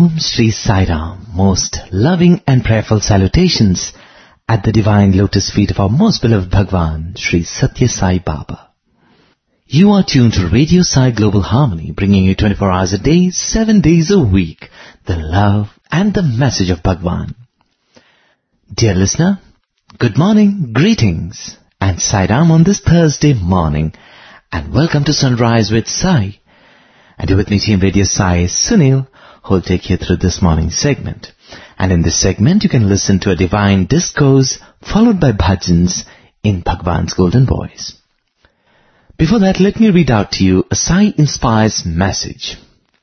Om Shri Sai Ram, most loving and prayerful salutations at the divine lotus feet of our most beloved Bhagwan, Shri Satya Sai Baba. You are tuned to Radio Sai Global Harmony, bringing you 24 hours a day, 7 days a week, the love and the message of Bhagwan. Dear listener, good morning, greetings, and Sai Ram on this Thursday morning, and welcome to Sunrise with Sai. And you're with me, Team Radio Sai, Sunil, who will take you through this morning's segment. And in this segment, you can listen to a divine discourse followed by bhajans in Bhagwan's golden voice. Before that, let me read out to you a Sai Inspires message.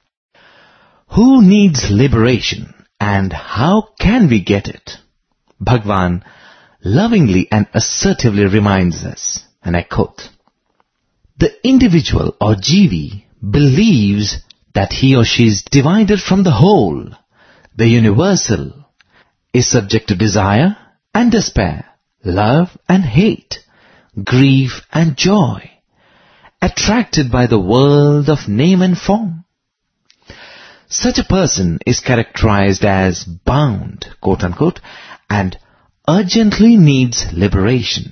Who needs liberation and how can we get it? Bhagwan lovingly and assertively reminds us, and I quote, the individual or jivi believes that he or she is divided from the whole, the universal, is subject to desire and despair, love and hate, grief and joy, attracted by the world of name and form. Such a person is characterized as bound, quote unquote, and urgently needs liberation.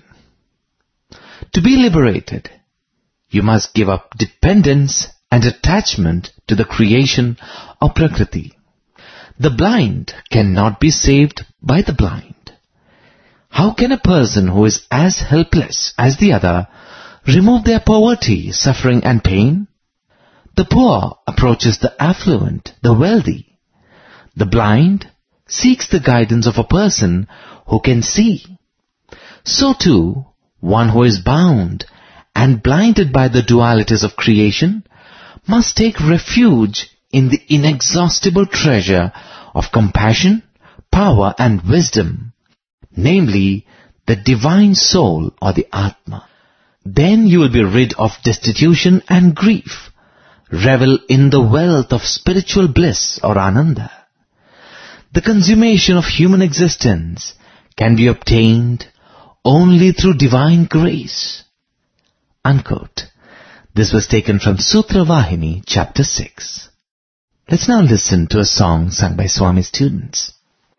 To be liberated, you must give up dependence and attachment to the creation or Prakriti. The blind cannot be saved by the blind. How can a person who is as helpless as the other remove their poverty, suffering and pain? The poor approaches the affluent, the wealthy. The blind seeks the guidance of a person who can see. So too, one who is bound and blinded by the dualities of creation must take refuge in the inexhaustible treasure of compassion, power and wisdom, namely the divine soul or the Atma. Then you will be rid of destitution and grief, revel in the wealth of spiritual bliss or Ananda. The consummation of human existence can be obtained only through divine grace. Unquote. This was taken from Sutra Vahini, Chapter 6. Let's now listen to a song sung by Swami students.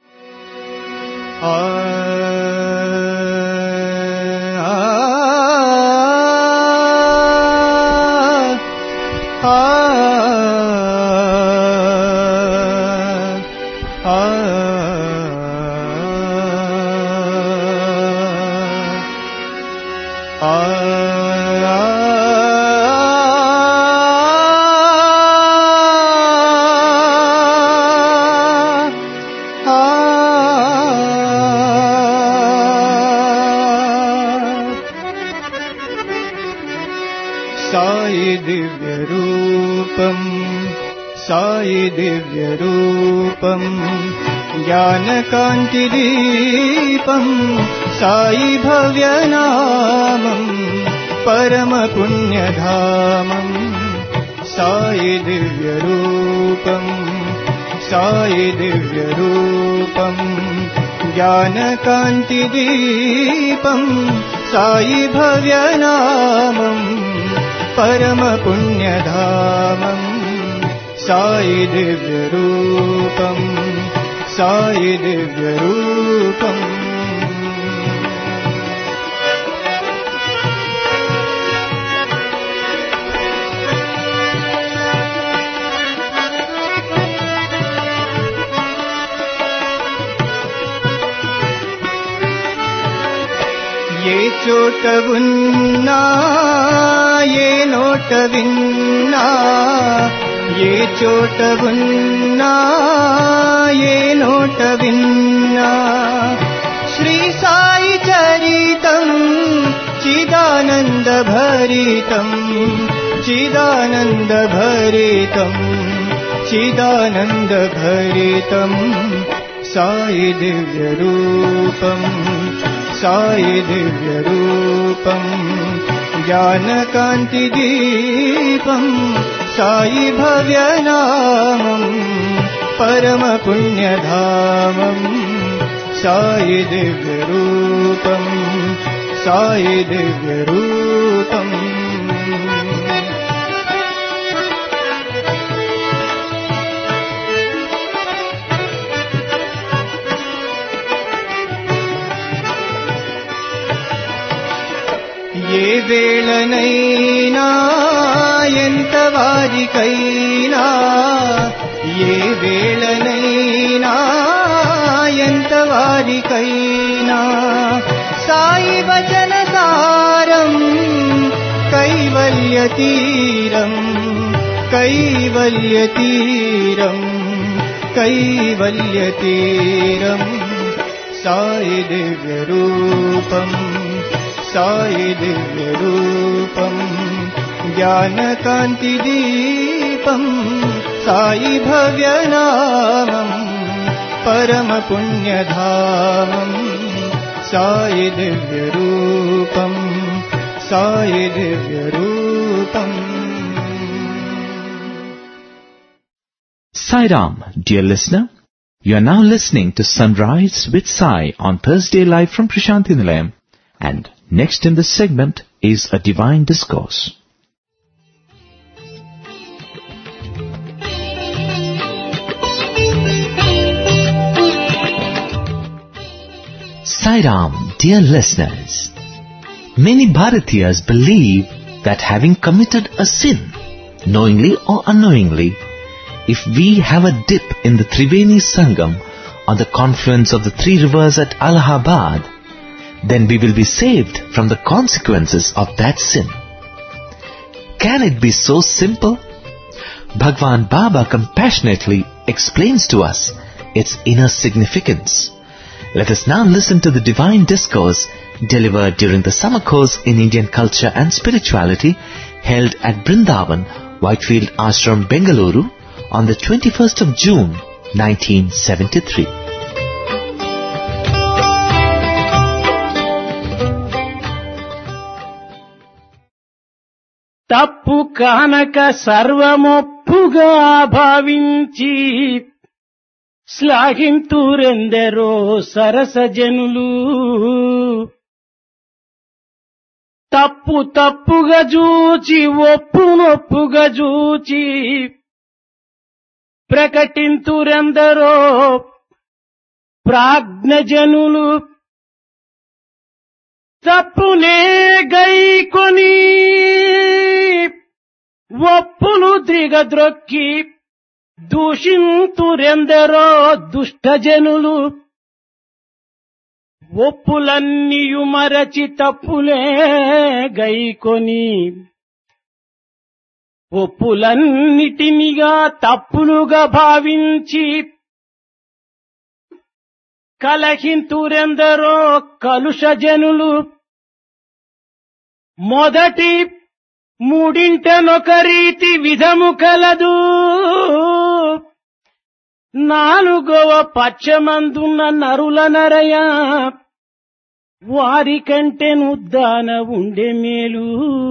दिव्यरूपम् ज्ञानकान्तिदीपम् साई भव्यनामम् परमपुण्यधामम् साई दिव्यरूपम् ज्ञानकान्तिदीपम् साई भव्यनामम् परमपुण्यधामम् साई दिव्यरूपम् ये चोट उन्ना ये नोट विन्ना ये चोट उन्ना ये नोट विन्ना श्री साई चरितम् चिदानंद भरितम् चिदानंद भरितम् चिदानंद भरितम् साई दिव्यरूपम् साई दिव्यरूपम् ज्ञानकान्तिदीपम् साई भव्यनामम् परमपुण्यधामम् साई दिव्यरूपम् వేళనైనా ఎంత వారికైనా ఏ వేళనైనా ఎంత వారికైనా సాయి వచన సారం కైవల్య తీరం కైవల్య తీరం కైవల్య తీరం సాయి దివ్య రూపం సాయి దివ్య రూపం జ్ఞానకాంతి దీపం సాయి భవ్యనామం పరమ పుణ్యధామం సాయి దివ్య రూపం సాయి దివ్య రూపం. Sai Ram, dear listener, you are now listening to Sunrise with Sai on Thursday live from Prashanthi Nilayam, and next in this segment is a divine discourse. Sai Ram, dear listeners, many Bharatiyas believe that having committed a sin, knowingly or unknowingly, if we have a dip in the Triveni Sangam on the confluence of the three rivers at Allahabad, then we will be saved from the consequences of that sin. Can it be so simple? Bhagwan Baba compassionately explains to us its inner significance. Let us now listen to the divine discourse delivered during the summer course in Indian culture and spirituality held at Brindavan, Whitefield Ashram, Bengaluru on the 21st of June, 1973. తప్పు కానక సర్వమొప్పుగా భావించి శ్లాఘింతురెందరో సరసజనులు. తప్పు తప్పుగా జూచి ఒప్పునొప్పుగా జూచి ప్రకటింతురెందరో ప్రాజ్ఞజనులు. తప్పునే గైకొని ఒప్పును దిగద్రొక్కి దూషింతురెందరో దుష్టజనులు. ఒప్పులన్నీయు మరచి తప్పులే గైకొని ఒప్పులన్నిటినిగా తప్పులుగా భావించి కలహింతురెందరో కలుషజనులు. మొదటి మూడింటనొక రీతి విధము కలదు, నాలుగవ పక్షమందున్న నరుల నరయ వారికంటెను దాన ఉండే మేలు.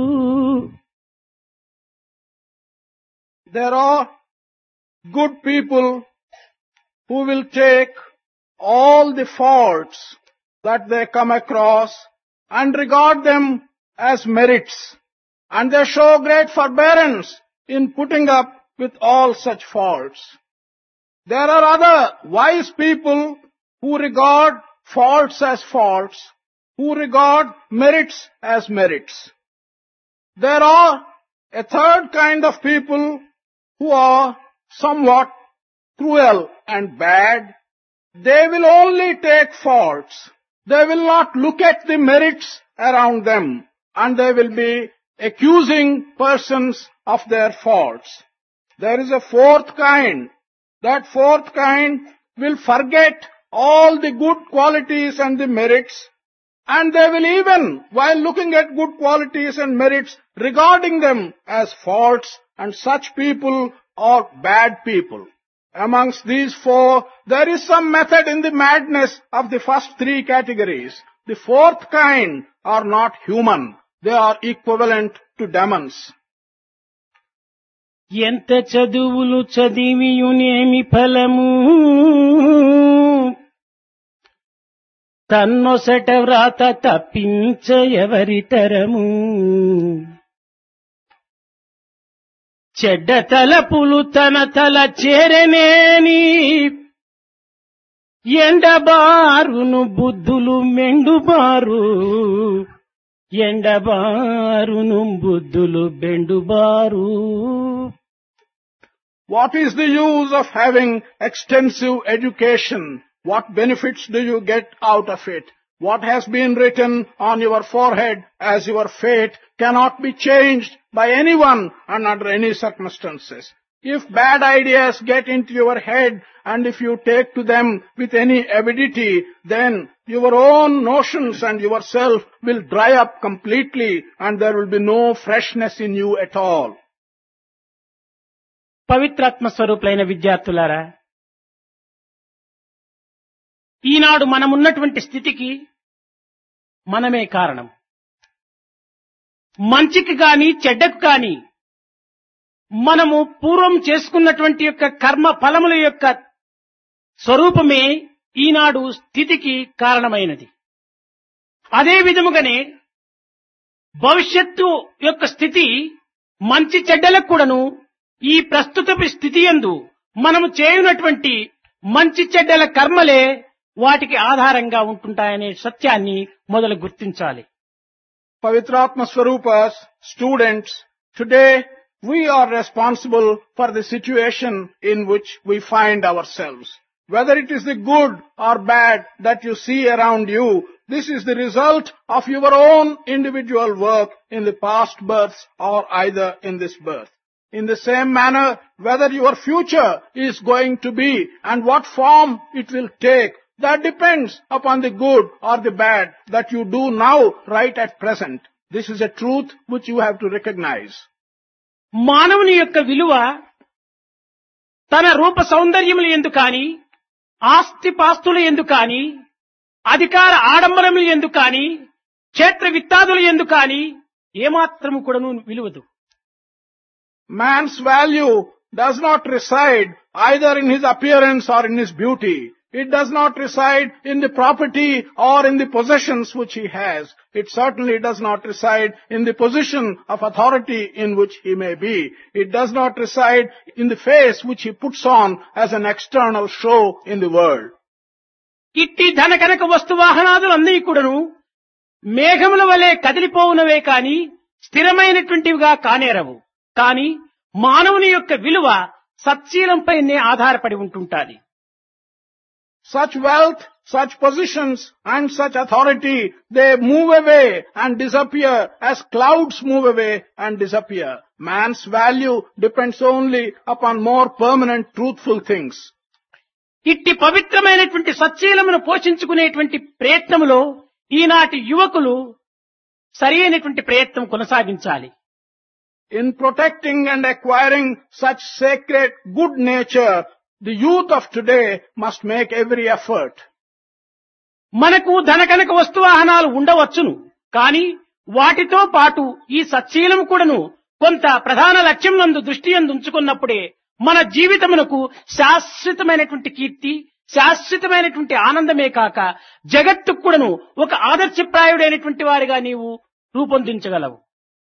There are good people who will take all the faults that they come across and regard them as merits, and they show great forbearance in putting up with all such faults. There are other wise people who regard faults as faults, who regard merits as merits. There are a third kind of people who are somewhat cruel and bad. They will only take faults. They will not look at the merits around them, and they will be accusing persons of their faults. There is a fourth kind. That fourth kind will forget all the good qualities and the merits, and they will even, while looking at good qualities and merits, regarding them as faults, and such people are bad people. Amongst these four, there is some method in the madness of the first three categories. The fourth kind are not human. They are equivalent to demons. ఎంత చదువులు చదివియునేమి ఫలము, తన్నొసట వ్రాత తప్పించ ఎవరి తరము. చెడ్డ తలపులు తన తల చేరనేని ఎండబారును బుద్ధులు మెండుబారు. ఎండబారు నుంబుద్ధులు బెండుబారు. What is the use of having extensive education? What benefits do you get out of it? What has been written on your forehead as your fate cannot be changed by anyone and under any circumstances. If bad ideas get into your head and if you take to them with any avidity, then your own notions and yourself will dry up completely and there will be no freshness in you at all. పవిత్రాత్మ స్వరూపులైన విద్యార్థులారా, ఈనాడు మనమున్నటువంటి స్థితికి మనమే కారణం. మంచికి గాని చెడ్డకు గాని మనము పూర్వం చేసుకున్నటువంటి యొక్క కర్మ ఫలముల యొక్క స్వరూపమే ఈనాడు స్థితికి కారణమైనది. అదే విధముగానే భవిష్యత్తు యొక్క స్థితి మంచి చెడ్డలకు కూడాను ఈ ప్రస్తుత స్థితి యందు మనము చేయునటువంటి మంచి చెడ్డల కర్మలే వాటికి ఆధారంగా ఉంటుంటాయనే సత్యాన్ని మొదలు గుర్తించాలి. Pavitratma Swarupas, students, today we are responsible for the situation in which we find ourselves. Whether it is the good or bad that you see around you, this is the result of your own individual work in the past births or either in this birth. In the same manner, whether your future is going to be and what form it will take, that depends upon the good or the bad that you do now, right at present. This is a truth which you have to recognize. మానవుని యొక్క విలువ తన రూప సౌందర్యముల యందు కాని, ఆస్తి పాస్తుల యందు కాని, అధికార ఆడంబరముల యందు కాని, క్షేత్ర విత్తాదుల యందు కాని ఏమాత్రము కూడాను విలువదు. Man's value does not reside either in his appearance or in his beauty. It does not reside in the property or in the possessions which he has. It certainly does not reside in the position of authority in which he may be. It does not reside in the face which he puts on as an external show in the world. ఇట్టి ధన కనక వస్తువాహనాదులన్నీ కూడాను మేఘముల వలె కదిలిపోవునవే కాని స్థిరమైనటువంటివిగా కానేరవు. కాని మానవుని యొక్క విలువ సత్శీలంపైనే ఆధారపడి ఉంటుంటాది. Such wealth, such positions and such authority, they move away and disappear as clouds move away and disappear. Man's value depends only upon more permanent, truthful things. ఇట్టి పవిత్రమైనటువంటి సత్శీలమును పోషించుకునేటువంటి ప్రయత్నములో ఈనాటి యువకులు సరైనటువంటి ప్రయత్నం కొనసాగించాలి. In protecting and acquiring such sacred good nature, the youth of today must make every effort. మనకు ధనకనక వస్తువాహనాలు ఉండవచ్చును, కానీ వాటితో పాటు ఈ సత్శీలం కూడాను కొంత ప్రధాన లక్ష్యం నందు దృష్టి యందు ఉంచుకున్నప్పుడే మన జీవితమునకు శాశ్వతమైనటువంటి కీర్తి, శాశ్వతమైనటువంటి ఆనందమే కాక జగత్తుకు కూడాను ఒక ఆదర్శప్రాయుడైనటువంటి వారిగా నీవు రూపొందించగలవు.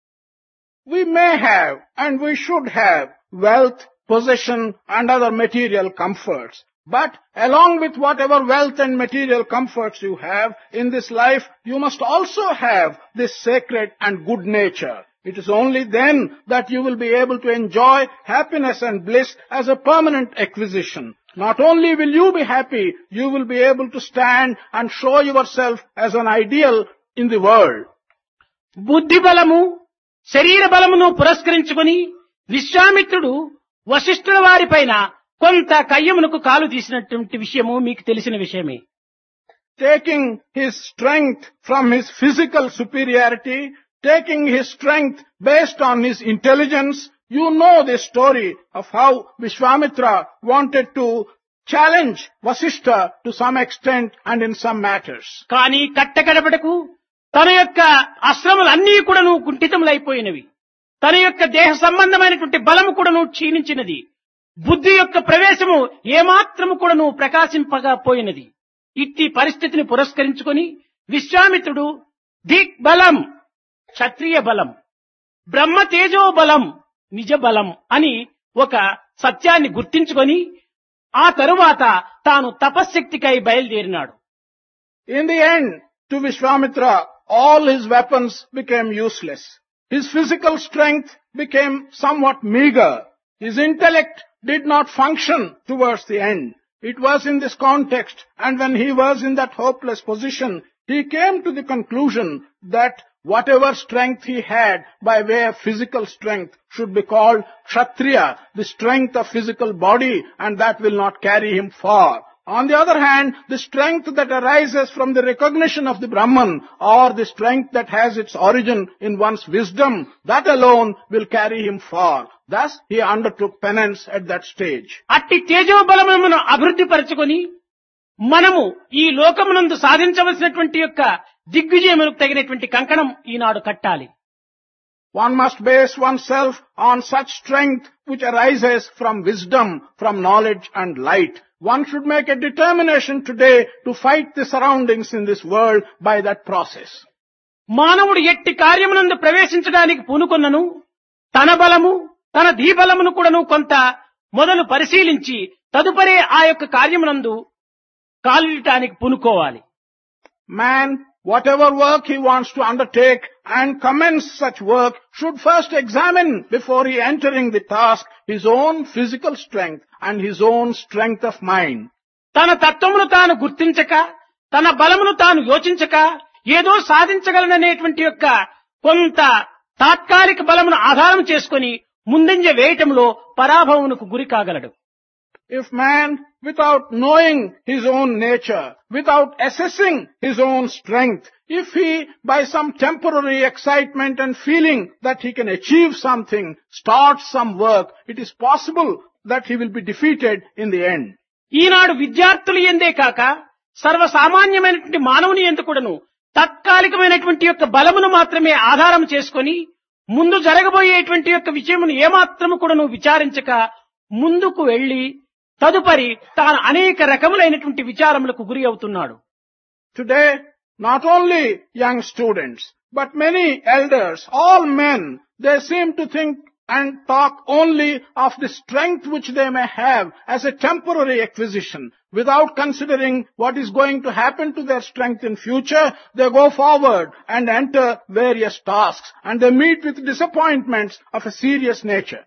We may have and we should have wealth, possession and other material comforts. But along with whatever wealth and material comforts you have in this life, you must also have this sacred and good nature. It is only then that you will be able to enjoy happiness and bliss as a permanent acquisition. Not only will you be happy, you will be able to stand and show yourself as an ideal in the world. బుద్ధి బలము, శరీర బలమును పురస్కరించుకొని విశ్వామిత్రుడు వశిష్ఠుల వారిపైన కొంత కయ్యమునకు కాలు తీసినటువంటి విషయము మీకు తెలిసిన విషయమే. Taking his strength from his physical superiority, taking his strength based on his intelligence, you know the story of how Vishwamitra wanted to challenge Vasishtha to some extent and in some matters. కానీ కట్టకడపటకు తన యొక్క అశ్రములన్నీ కూడాను కుంఠితములైపోయినవి. తన యొక్క దేహ సంబంధమైనటువంటి బలము కూడాను క్షీణించినది. బుద్ధి యొక్క ప్రవేశము ఏమాత్రము కూడాను ప్రకాశింపకపోయినది. ఇట్టి పరిస్థితిని పురస్కరించుకొని విశ్వామిత్రుడు దిక్ బలం, క్షత్రియ బలం, బ్రహ్మ తేజో బలం, నిజ బలం అని ఒక సత్యాన్ని గుర్తించుకొని ఆ తరువాత తాను తపశ్శక్తికై బయలుదేరినాడు. In the end, to Vishwamitra, all his weapons became useless. His physical strength became somewhat meager. His intellect did not function towards the end. It was in this context, and when he was in that hopeless position, he came to the conclusion that whatever strength he had by way of physical strength should be called Kshatriya, the strength of physical body, and that will not carry him far. On the other hand, the strength that arises from the recognition of the Brahman, or the strength that has its origin in one's wisdom, that alone will carry him far. Thus, he undertook penance at that stage. అట్టి తేజోబలములను అభివృద్ధి పరచుకొని మనము ఈ లోకమునందు సాధించవలసినటువంటి యొక్క దిగ్విజయములకు తగినటువంటి కంకణం ఈనాడు కట్టాలి. One must base oneself on such strength which arises from wisdom, from knowledge and light. One should make a determination today to fight the surroundings in this world by that process. మానవుడు ఎట్టి కార్యమునందు ప్రవేశించడానికి పూనుకొన్నను తన బలము తన ధీబలమును కూడాను కొంత మొదలు పరిశీలించి తదుపరి ఆ యొక్క కార్యమునందు కాలిడటానికి పూనుకోవాలి. Man, whatever work he wants to undertake and commence such work, should first examine before he entering the task his own physical strength and his own strength of mind. తన తత్వమును తాను గుర్తించక తన బలమును తాను యోచించక ఏదో సాధించగలననేటువంటి యొక్క కొంత తాత్కాలిక బలమును ఆధారం చేసుకొని ముందంజ వేయటంలో పరాభవమునకు గురి కాగలడు. If man, without knowing his own nature, without assessing his own strength, if he, by some temporary excitement and feeling that he can achieve something, starts some work, it is possible that he will be defeated in the end. ఈనాడు విద్యార్థులు ఎందే కాక సర్వసామాన్యమైనటువంటి మానవుని ఎందు కూడాను తాత్కాలికమైనటువంటి యొక్క బలమును మాత్రమే ఆధారం చేసుకొని ముందు జరగబోయేటువంటి యొక్క విషయమును ఏమాత్రము కూడాను విచారించక ముందుకు వెళ్లి తదుపరి తాను అనేక రకములైనటువంటి విచారములకు గురి అవుతున్నాడు. Today, not only young students, but many elders, all men, they seem to think and talk only of the strength which they may have as a temporary acquisition. Without considering what is going to happen to their strength in future, they go forward and enter various tasks, and they meet with disappointments of a serious nature.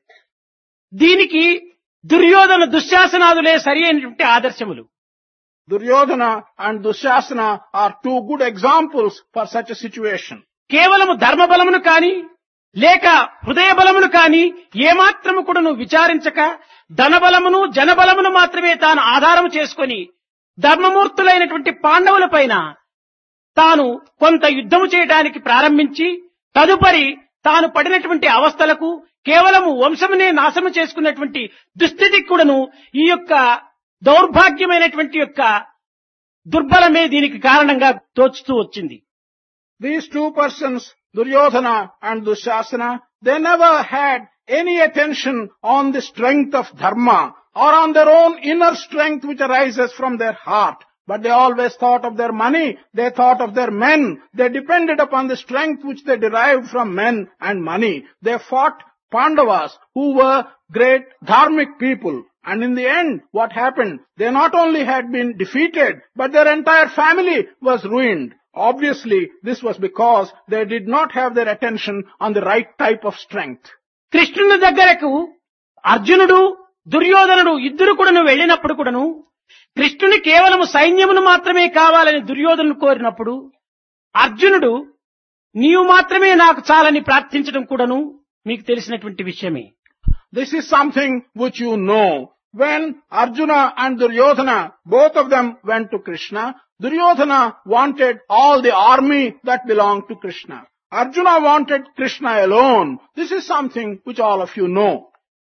దీనికి దుర్యోధన దుశ్శాసనాదులే సరి అయినటువంటి ఆదర్శములు. Duryodhana and Dushasana are two good examples for such a situation. కేవలము ధర్మ బలమును కాని లేక హృదయ బలమును కాని ఏమాత్రము కూడాను విచారించక ధనబలమును జనబలమును మాత్రమే తాను ఆధారం చేసుకొని ధర్మమూర్తులైనటువంటి పాండవుల పైన తాను కొంత యుద్ధము చేయడానికి ప్రారంభించి తదుపరి తాను పడినటువంటి అవస్థలకు కేవలము వంశమునే నాశము చేసుకున్నటువంటి దుస్థితికి కూడాను ఈ యొక్క దౌర్భాగ్యమైనటువంటి యొక్క దుర్బలమే దీనికి కారణంగా తోచుతూ వచ్చింది. These two persons, Duryodhana and Dushasana, they never had any attention on the strength of dharma or on their own inner strength which arises from their heart. But they always thought of their money, they thought of their men, they depended upon the strength which they derived from men and money. They fought Pandavas who were great dharmic people. And in the end, what happened? They not only had been defeated, but their entire family was ruined. Obviously, this was because they did not have their attention on the right type of strength. కృష్ణుని దగ్గరకు అర్జునుడు దుర్యోధనుడు ఇద్దరు కూడాను వెళ్ళినప్పుడు కూడాను కృష్ణుని కేవలము సైన్యమును మాత్రమే కావాలని దుర్యోధనుడు కోరినప్పుడు అర్జునుడు నీవు మాత్రమే నాకు చాలని ప్రార్థించడం కూడాను మీకు తెలిసినటువంటి విషయమే. This is something which you know. When Arjuna and Duryodhana, both of them went to Krishna, Duryodhana wanted all the army that belonged to Krishna. Arjuna wanted Krishna alone. This is something which all of you know.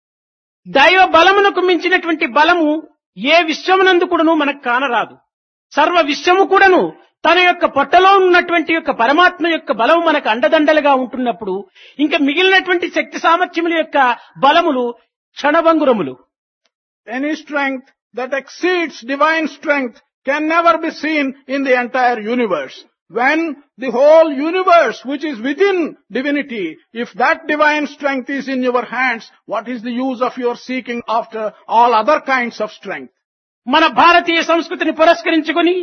దైవ బలమునకు మించినటువంటి బలము ఏ విశ్వమునందు కూడాను మనకు కానరాదు. సర్వ విశ్వము కూడాను తన యొక్క పొట్టలో ఉన్నటువంటి యొక్క పరమాత్మ యొక్క బలము మనకు అండదండలుగా ఉంటున్నప్పుడు ఇంకా మిగిలినటువంటి శక్తి సామర్థ్యముల యొక్క బలములు క్షణభంగురములు. Any strength that exceeds divine strength can never be seen in the entire universe. When the whole universe which is within divinity, if that divine strength is in your hands, what is the use of your seeking after all other kinds of strength? మన భారతీయ సంస్కృతిని పురస్కరించుకొని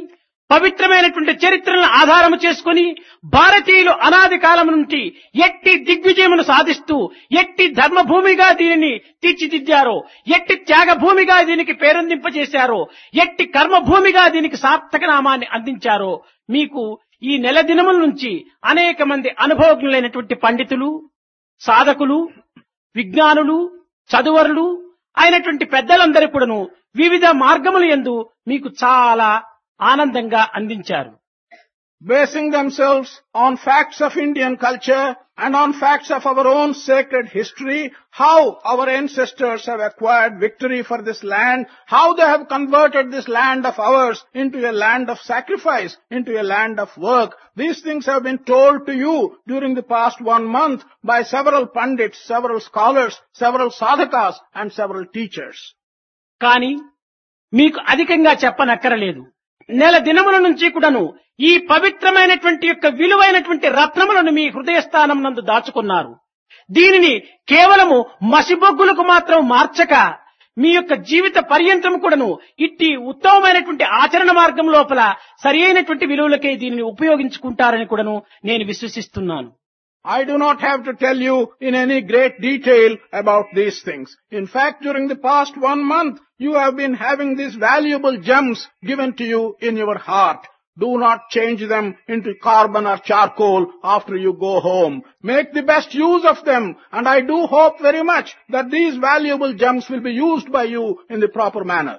పవిత్రమైనటువంటి చరిత్రలను ఆధారము చేసుకుని భారతీయులు అనాది కాలం నుండి ఎట్టి దిగ్విజయమును సాధిస్తూ ఎట్టి ధర్మభూమిగా దీనిని తీర్చిదిద్దారో, ఎట్టి త్యాగభూమిగా దీనికి పేరొందింపజేశారో, ఎట్టి కర్మభూమిగా దీనికి సార్థక నామాన్ని అందించారో మీకు ఈ నెల దినముల నుంచి అనేక మంది అనుభవజ్ఞులైనటువంటి పండితులు, సాధకులు, విజ్ఞానులు, చదువరులు అయినటువంటి పెద్దలందరూ కూడాను వివిధ మార్గముల యందు మీకు చాలా ఆనందంగా అందించారు. Basing themselves on facts of Indian culture and on facts of our own sacred history, how our ancestors have acquired victory for this land, how they have converted this land of ours into a land of sacrifice, into a land of work. These things have been told to you during the past 1 month by several pandits, several scholars, several sadhakas and several teachers. కానీ మీకు అధికంగా చెప్పనక్కరలేదు. నెల దినముల నుంచి కూడాను ఈ పవిత్రమైనటువంటి యొక్క విలువైనటువంటి రత్నములను మీ హృదయస్థానం నందు దాచుకున్నారు. దీనిని కేవలము మసిబొగ్గులకు మాత్రం మార్చక మీ యొక్క జీవిత పర్యంతం కూడాను ఇట్టి ఉత్తమమైనటువంటి ఆచరణ మార్గం లోపల సరి అయినటువంటి విలువలకే దీనిని ఉపయోగించుకుంటారని కూడాను నేను విశ్వసిస్తున్నాను. I do not have to tell you in any great detail about these things. In fact, during the past 1 month, you have been having these valuable gems given to you in your heart. Do not change them into carbon or charcoal after you go home. Make the best use of them, and I do hope very much that these valuable gems will be used by you in the proper manner.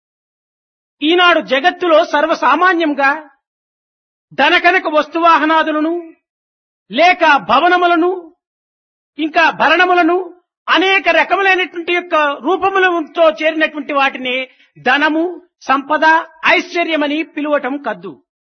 ఈనాడు జగత్తులో సర్వసామాన్యంగా ధనకనక వస్తువాహనాదులను లేక భవనములను ఇంకా భరణములను అనేక రకములైనటువంటి యొక్క రూపములతో చేరినటువంటి వాటిని ధనము, సంపద, ఐశ్వర్యమని పిలువటం కద్దు.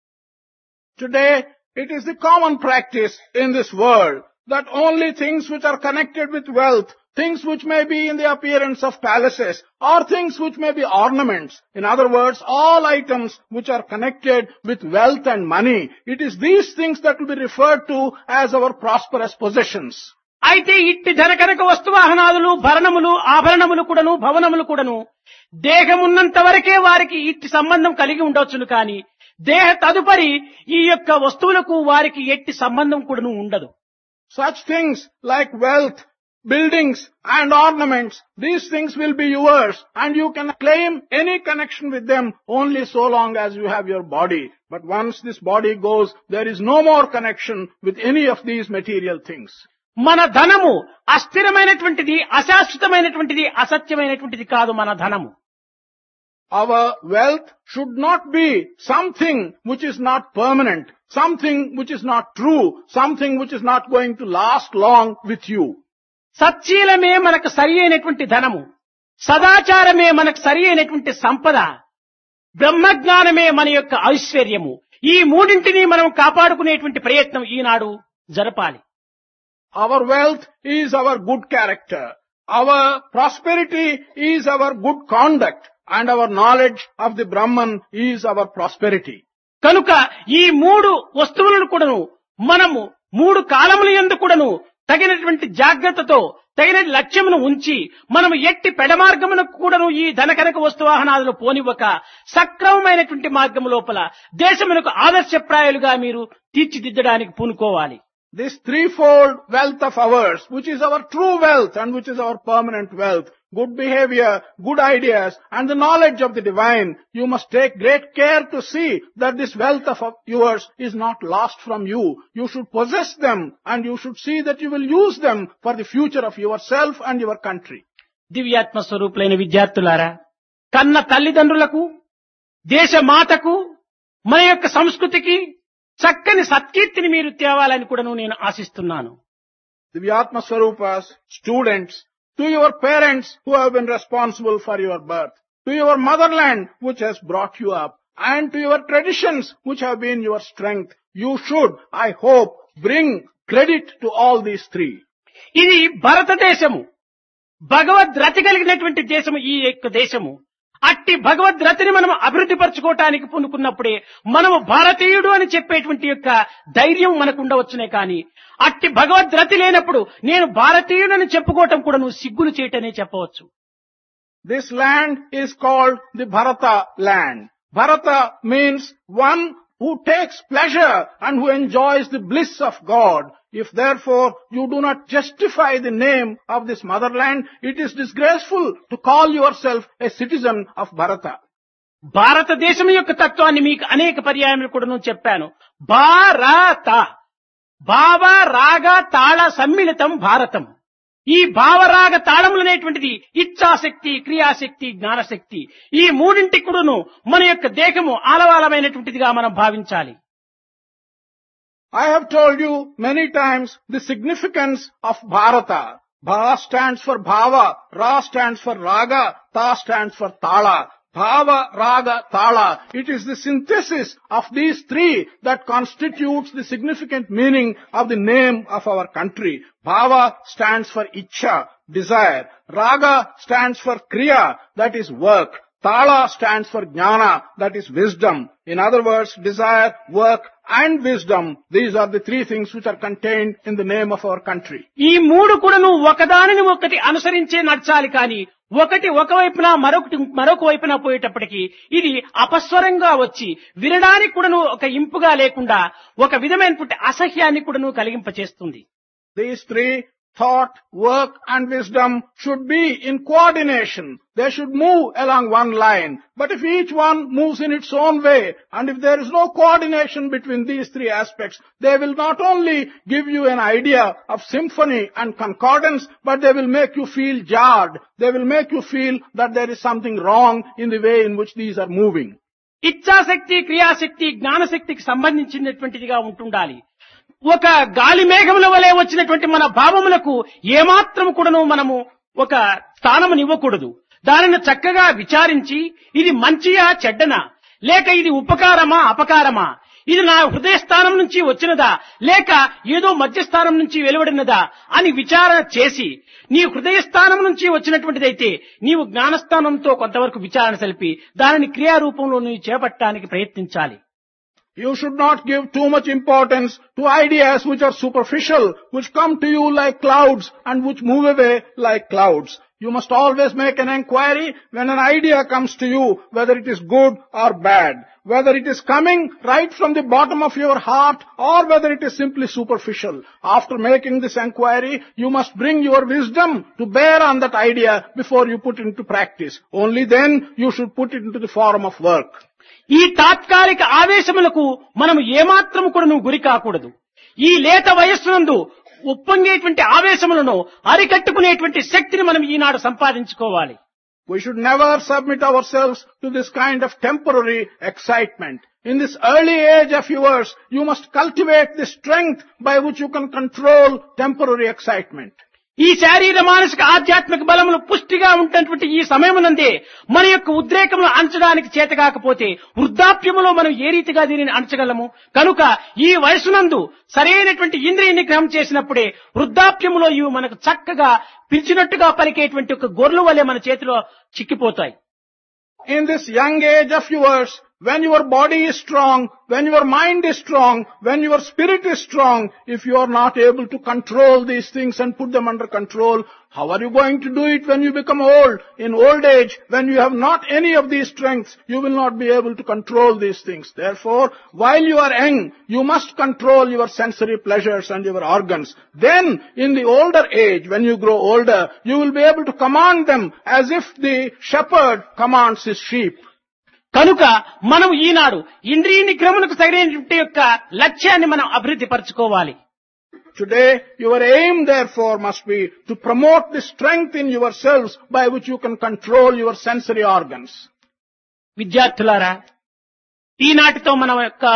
Today, it is the common practice in this world that only things which are connected with wealth, things which may be in the appearance of palaces, or things which may be ornaments, in other words, all items which are connected with wealth and money, it is these things that will be referred to as our prosperous possessions. అయితే ఇట్టి ధనకనక వస్తువాహనాదులు, భరణములు, ఆభరణములు కూడాను, భవనములు కూడాను దేహమున్నంత వరకే వారికి ఇట్టి సంబంధం కలిగి ఉండవచ్చును. కానీ దేహ తదుపరి ఈ యొక్క వస్తువులకు వారికి ఎట్టి సంబంధం కూడాను ఉండదు. Such things like wealth, buildings and ornaments, these things will be yours and you can claim any connection with them only so long as you have your body. But once this body goes, there is no more connection with any of these material things. మన ధనము అస్థిరమైనటువంటిది, అశాశ్వతమైనటువంటిది, అసత్యమైనటువంటిది కాదు. మన ధనము, our wealth should not be something which is not permanent, something which is not true, something which is not going to last long with you. సచ్చీలమే మనకు సరి అయినటువంటి ధనము, సదాచారమే మనకు సరి అయినటువంటి సంపద, బ్రహ్మజ్ఞానమే మన యొక్క ఐశ్వర్యము. ఈ మూడింటిని మనం కాపాడుకునేటువంటి ప్రయత్నం ఈనాడు జరపాలి. Our wealth is our good character, our prosperity is our good conduct, and our knowledge of the Brahman is our prosperity. కనుక ఈ మూడు వస్తువులను కూడాను మనము 3 కాలముల యందు కూడాను తగినటువంటి జాగ్రత్తతో తగిన లక్ష్యమును ఉంచి మనము ఎట్టి పెడమార్గమునకు కూడాను ఈ ధనకనక వస్తువాహనాదులు పోనివ్వక సక్రమమైనటువంటి మార్గము లోపల దేశమునకు ఆదర్శప్రాయాలుగా మీరు తీర్చిదిద్దడానికి పూనుకోవాలి. This threefold wealth of ours, which is our true wealth and which is our permanent wealth, good behavior, good ideas and the knowledge of the divine, you must take great care to see that this wealth of yours is not lost from you. You should possess them and you should see that you will use them for the future of yourself and your country. దివ్యాత్మ స్వరూపులైన విద్యార్థులారా, కన్న తల్లిదండ్రులకు, దేశ మాతకు, మన యొక్క సంస్కృతికి చక్కని సత్కీర్తిని మీరు తేవాలని కూడా నేను ఆశిస్తున్నాను. Divyatma Swarupas, students, to your parents who have been responsible for your birth, to your motherland which has brought you up, and to your traditions which have been your strength, you should, I hope, bring credit to all these three. ఇది భారతదేశము, భగవద్రతి కలిగినటువంటి దేశము ఈ యొక్క దేశము. అట్టి భగవద్రతిని మనం అభివృద్ధి పరచుకోవటానికి పూనుకున్నప్పుడే మనము భారతీయుడు అని చెప్పేటువంటి యొక్క ధైర్యం మనకు ఉండవచ్చునే కానీ అట్టి భగవద్రతి లేనప్పుడు నేను భారతీయుడని చెప్పుకోవటం కూడా నువ్వు సిగ్గులు చేయటనే చెప్పవచ్చు. This land is called the Bharata land. Bharata means one who takes pleasure and who enjoys the bliss of God. If therefore you do not justify the name of this motherland, it is disgraceful to call yourself a citizen of Bharata. భారతదేశం యొక్క తత్వాన్ని మీకు అనేక పర్యాయములు కూడా చెప్పాను. భారత భావ రాగ తాళ సమ్మిళితం భారతం. ఈ భావరాగ తాళములు అనేటువంటిది ఇచ్ఛాశక్తి, క్రియాశక్తి, జ్ఞానశక్తి. ఈ మూడింటికి కూడాను మన యొక్క దేహము ఆలవాలమైనటువంటిదిగా మనం భావించాలి. I have told you many times the significance of Bharata. Bha stands for Bhava, Ra stands for Raga, Ta stands for Tala. Bhava, Raga, Tala. It is the synthesis of these three that constitutes the significant meaning of the name of our country. Bhava stands for Ichha, desire. Raga stands for Kriya, that is work. Tala stands for Jnana, that is wisdom. In other words, desire, work and wisdom. These are the three things which are contained in the name of our country. ఈ మూడు కూడాను ఒకదానిని ఒకటి అనుసరించే నడచాలి కానీ ఒకటి ఒకవైపున మరొక వైపున పోయేటప్పటికి ఇది అపస్వరంగా వచ్చి వినడానికి కూడాను ఒక ఇంపుగా లేకుండా ఒక విధమైనటువంటి అసహ్యాన్ని కూడాను కలిగింపచేస్తుంది. These three, thought, work and wisdom, should be in coordination. They should move along one line. But if each one moves in its own way, and if there is no coordination between these three aspects, they will not only give you an idea of symphony and concordance, but they will make you feel jarred. They will make you feel that there is something wrong in the way in which these are moving. ఇచ్ఛాశక్తి, క్రియాశక్తి, జ్ఞానశక్తికి సంబంధించినటువంటిదిగా ఉంటుండాలి. ఒక గాలి మేఘముల వలె వచ్చినటువంటి మన భావములకు ఏమాత్రం కూడాను మనము ఒక స్థానమునివ్వకూడదు. దానిని చక్కగా విచారించి ఇది మంచియా చెడ్డనా, లేక ఇది ఉపకారమా అపకారమా, ఇది నా హృదయస్థానం నుంచి వచ్చినదా లేక ఏదో మధ్యస్థానం నుంచి వెలువడినదా అని విచారణ చేసి నీ హృదయస్థానం నుంచి వచ్చినటువంటిదైతే నీవు జ్ఞానస్థానంతో కొంతవరకు విచారణ సలిపి దానిని క్రియారూపంలో నీవు చేపట్టడానికి ప్రయత్నించాలి. You should not give too much importance to ideas which are superficial, which come to you like clouds and which move away like clouds. You must always make an inquiry when an idea comes to you, whether it is good or bad, whether it is coming right from the bottom of your heart or whether it is simply superficial. After making this inquiry, you must bring your wisdom to bear on that idea before you put it into practice. Only then you should put it into the form of work. ఈ తాత్కాలిక ఆవేశములకు మనం ఏమాత్రం కూడా గురి కాకూడదు. ఈ లేత వయస్సునందు ఉప్పొంగేటువంటి ఆవేశములను అరికట్టుకునేటువంటి శక్తిని మనం ఈనాడు సంపాదించుకోవాలి. We should never submit ourselves to this kind of temporary excitement. In this early age of yours, you must cultivate the strength by which you can control temporary excitement. ఈ శారీర మానసిక ఆధ్యాత్మిక బలములు పుష్టిగా ఉంటున్నటువంటి ఈ సమయమునందే మన యొక్క ఉద్రేకములు అణచడానికి చేతకాకపోతే వృద్ధాప్యములో మనం ఏ రీతిగా దీనిని అణచగలము? కనుక ఈ వయసునందు సరైనటువంటి ఇంద్రియ నిగ్రహం చేసినప్పుడే వృద్ధాప్యములో ఇవి మనకు చక్కగా పిలిచినట్టుగా పలికేటువంటి ఒక గొర్రెల వలె మన చేతిలో చిక్కిపోతాయి. In this young age of yours, when your body is strong, when your mind is strong, when your spirit is strong, if you are not able to control these things and put them under control, how are you going to do it when you become old? In old age, when you have not any of these strengths, you will not be able to control these things. Therefore, while you are young, you must control your sensory pleasures and your organs. Then, in the older age, when you grow older, you will be able to command them as if the shepherd commands his sheep. కనుక మనం ఈనాడు ఇంద్రియ నిగ్రహమునకు సరైనటువంటి యొక్క లక్ష్యాన్ని మనం అభివృద్ధి పరచుకోవాలి. Today, your aim therefore must be to promote the strength in yourselves by which you can control your sensory organs. విద్యార్థులారా, ఈనాటితో మన యొక్క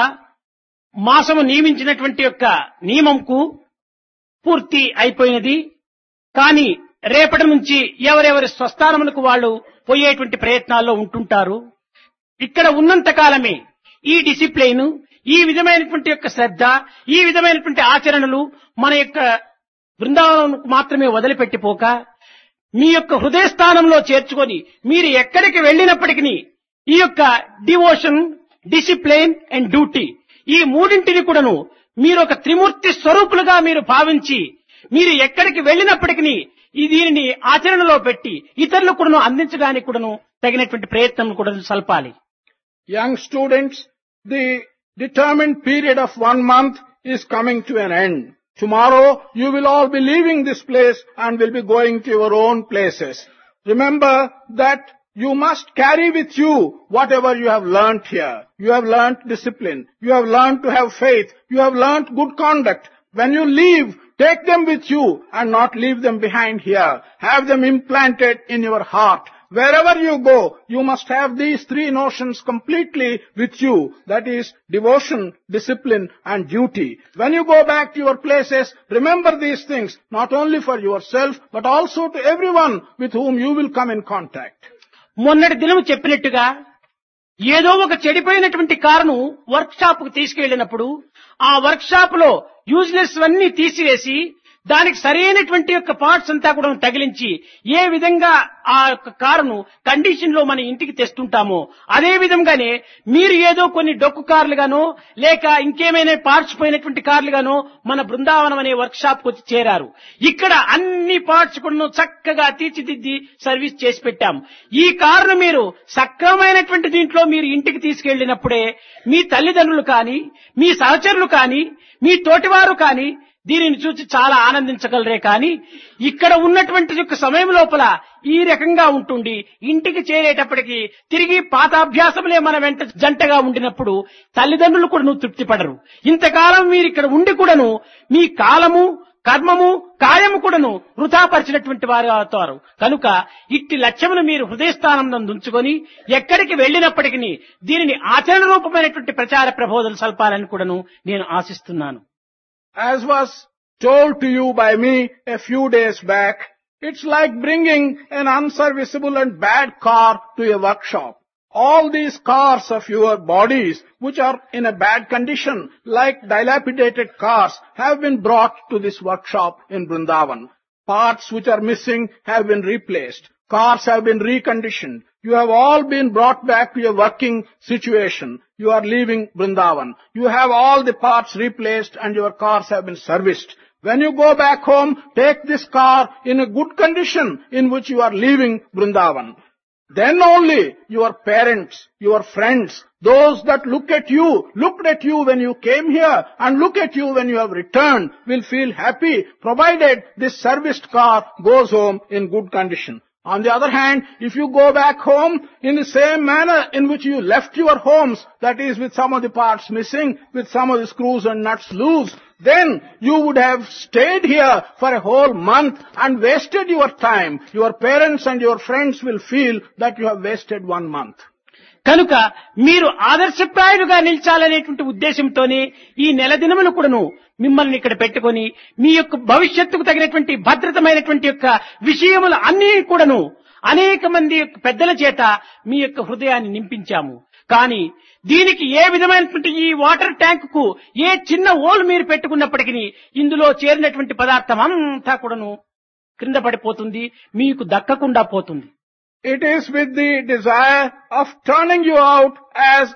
మాసము నియమించినటువంటి యొక్క నియమంకు పూర్తి అయిపోయినది. కానీ రేపటి నుంచి ఎవరెవరి స్వస్థానములకు వాళ్ళు పోయేటువంటి ప్రయత్నాల్లో ఉంటుంటారు. ఇక్కడ ఉన్నంత కాలమే ఈ డిసిప్లైన్, ఈ విధమైనటువంటి యొక్క శ్రద్ధ, ఈ విధమైనటువంటి ఆచరణలు మన యొక్క బృందావనంకు మాత్రమే వదిలిపెట్టిపోక మీ యొక్క హృదయ స్థానంలో చేర్చుకొని మీరు ఎక్కడికి వెళ్ళినప్పటికీ ఈ యొక్క డివోషన్, డిసిప్లైన్ అండ్ డ్యూటీ ఈ మూడింటిని కూడాను మీరు ఒక త్రిమూర్తి స్వరూపులుగా మీరు భావించి మీరు ఎక్కడికి వెళ్ళినప్పటికీ దీనిని ఆచరణలో పెట్టి ఇతరులకు కూడాను అందించడానికి కూడాను తగినటువంటి ప్రయత్నం కూడా సల్పాలి. Young students, the determined period of 1 month is coming to an end. Tomorrow you will all be leaving this place and will be going to your own places. Remember that you must carry with you whatever you have learnt here. You have learnt discipline. You have learnt to have faith. You have learnt good conduct. When you leave, take them with you and not leave them behind here. Have them implanted in your heart. Wherever you go, you must have these three notions completely with you. That is devotion, discipline and duty. When you go back to your places, remember these things, not only for yourself, but also to everyone with whom you will come in contact. మొన్నటి దినము చెప్పినట్టుగా ఏదో ఒక చెడిపోయినటువంటి కారును work shop కు తీసుకెళ్లినప్పుడు ఆ work shop లో useless అన్ని తీసివేసి దానికి సరైనటువంటి యొక్క పార్ట్స్ అంతా కూడా తగిలించి ఏ విధంగా ఆ యొక్క కారును కండిషన్ లో మన ఇంటికి తెస్తుంటామో అదే విధంగానే మీరు ఏదో కొన్ని డొక్కు కార్లుగానో లేక ఇంకేమైనా పార్ట్స్ పోయినటువంటి కార్లుగానో మన బృందావనం అనే వర్క్ షాప్ కు వచ్చి చేరారు. ఇక్కడ అన్ని పార్ట్స్ కూడా చక్కగా తీర్చిదిద్ది సర్వీస్ చేసి పెట్టాం. ఈ కారును మీరు సక్రమైనటువంటి దీంట్లో మీరు ఇంటికి తీసుకెళ్లినప్పుడే మీ తల్లిదండ్రులు కానీ, మీ సహచరులు కానీ, మీ తోటివారు కానీ దీనిని చూసి చాలా ఆనందించగలరే కానీ ఇక్కడ ఉన్నటువంటి యొక్క సమయం లోపల ఈ రకంగా ఉంటుండి ఇంటికి చేరేటప్పటికి తిరిగి పాత అభ్యాసములే మన వెంట జంటగా ఉండినప్పుడు తల్లిదండ్రులు కూడా తృప్తి పడరు. ఇంతకాలం మీరు ఇక్కడ ఉండి కూడాను మీ కాలము, కర్మము, కాయము కూడాను వృధాపరిచినటువంటి వారు అవుతారు. కనుక ఇట్టి లక్ష్యమును మీరు హృదయస్థానం ఉంచుకొని ఎక్కడికి వెళ్ళినప్పటికీ దీనిని ఆచరణ రూపమైనటువంటి ప్రచార ప్రబోధనలు సల్పాలని కూడాను నేను ఆశిస్తున్నాను. As was told to you by me a few days back, it's like bringing an unserviceable and bad car to a workshop. All these cars of your bodies, which are in a bad condition, like dilapidated cars, have been brought to this workshop in Vrindavan. Parts which are missing have been replaced. Cars have been reconditioned. You have all been brought back to your working situation. You are leaving Vrindavan. You have all the parts replaced and your cars have been serviced. When you go back home, take this car in a good condition in which you are leaving Vrindavan. Then only your parents, your friends, those that looked at you when you came here and look at you when you have returned will feel happy, provided this serviced car goes home in good condition. On the other hand, if you go back home in the same manner in which you left your homes, that is with some of the parts missing, with some of the screws and nuts loose, then you would have stayed here for a whole month and wasted your time. Your parents and your friends will feel that you have wasted 1 month. కనుక మీరు ఆదర్శప్రాయులుగా నిలిచాలనేటువంటి ఉద్దేశంతోనే ఈ నెల దినములు కూడాను మిమ్మల్ని ఇక్కడ పెట్టుకొని మీ యొక్క భవిష్యత్తుకు తగినటువంటి భద్రతమైనటువంటి యొక్క విషయములు అన్నీ కూడాను అనేక మంది పెద్దల చేత మీ యొక్క హృదయాన్ని నింపించాము. కానీ దీనికి ఏ విధమైనటువంటి ఈ వాటర్ ట్యాంక్ కు ఏ చిన్న ఓల్ మీరు పెట్టుకున్నప్పటికీ ఇందులో చేరినటువంటి పదార్థం అంతా కూడాను క్రింద పడిపోతుంది, మీకు దక్కకుండా పోతుంది. It is with the desire of turning you out as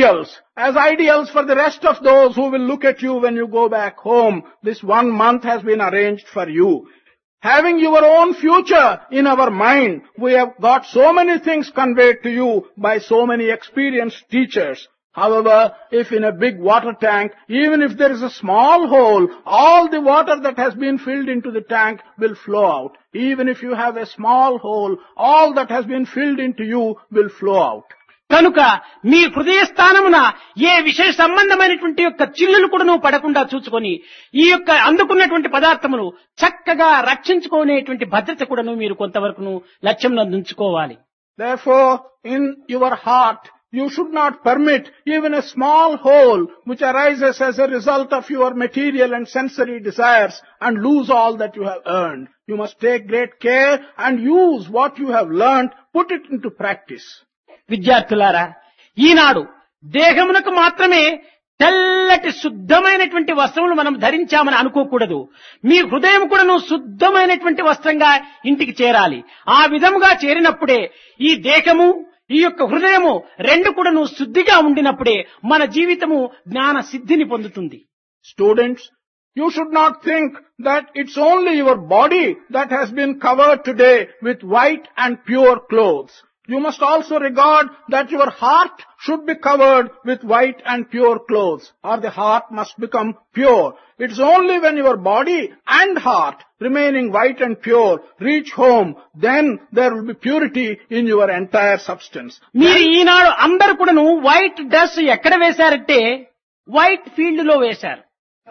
ideals for the rest of those who will look at you when you go back home. This 1 month has been arranged for you. Having your own future in our mind, we have got so many things conveyed to you by so many experienced teachers. However, if in a big water tank, even if there is a small hole, all the water that has been filled into the tank will flow out. Even if you have a small hole, all that has been filled into you will flow out. కనుక మీ హృదయ స్థానమున ఏ విషయ సంబంధమైనటువంటి యొక్క చిల్లులు కూడా పడకుండా చూసుకొని ఈ యొక్క అందుకున్నటువంటి పదార్థమును చక్కగా రక్షించుకునేటువంటి భద్రత కూడా మీరు కొంతవరకు లక్ష్యంలో ఉంచుకోవాలి. Therefore, in your heart, you should not permit even a small hole which arises as a result of your material and sensory desires and lose all that you have earned. You must take great care and use what you have learned, put it into practice. విద్యార్థులారా, ఈనాడు దేహమునకు మాత్రమే తెల్లటి శుద్ధమైనటువంటి వస్త్రములు మనం ధరించామని అనుకోకూడదు. మీ హృదయం కూడా శుద్ధమైనటువంటి వస్త్రంగా ఇంటికి చేరాలి. ఆ విధముగా చేరినప్పుడే ఈ దేహము, ఈ యొక్క హృదయము రెండు కూడా శుద్ధిగా ఉండినప్పుడే మన జీవితము జ్ఞాన సిద్ధిని పొందుతుంది. Students, you should not think that it's only your body that has been covered today with white and pure clothes. you must also regard that your heart should be covered with white and pure clothes, or the heart must become pure. It's only when your body and heart, remaining white and pure, reach home, then there will be purity in your entire substance. మీరు ఈనాడు అందరు కూడాను white dress ఎక్కడ వేశారంటే white field లో వేశారు.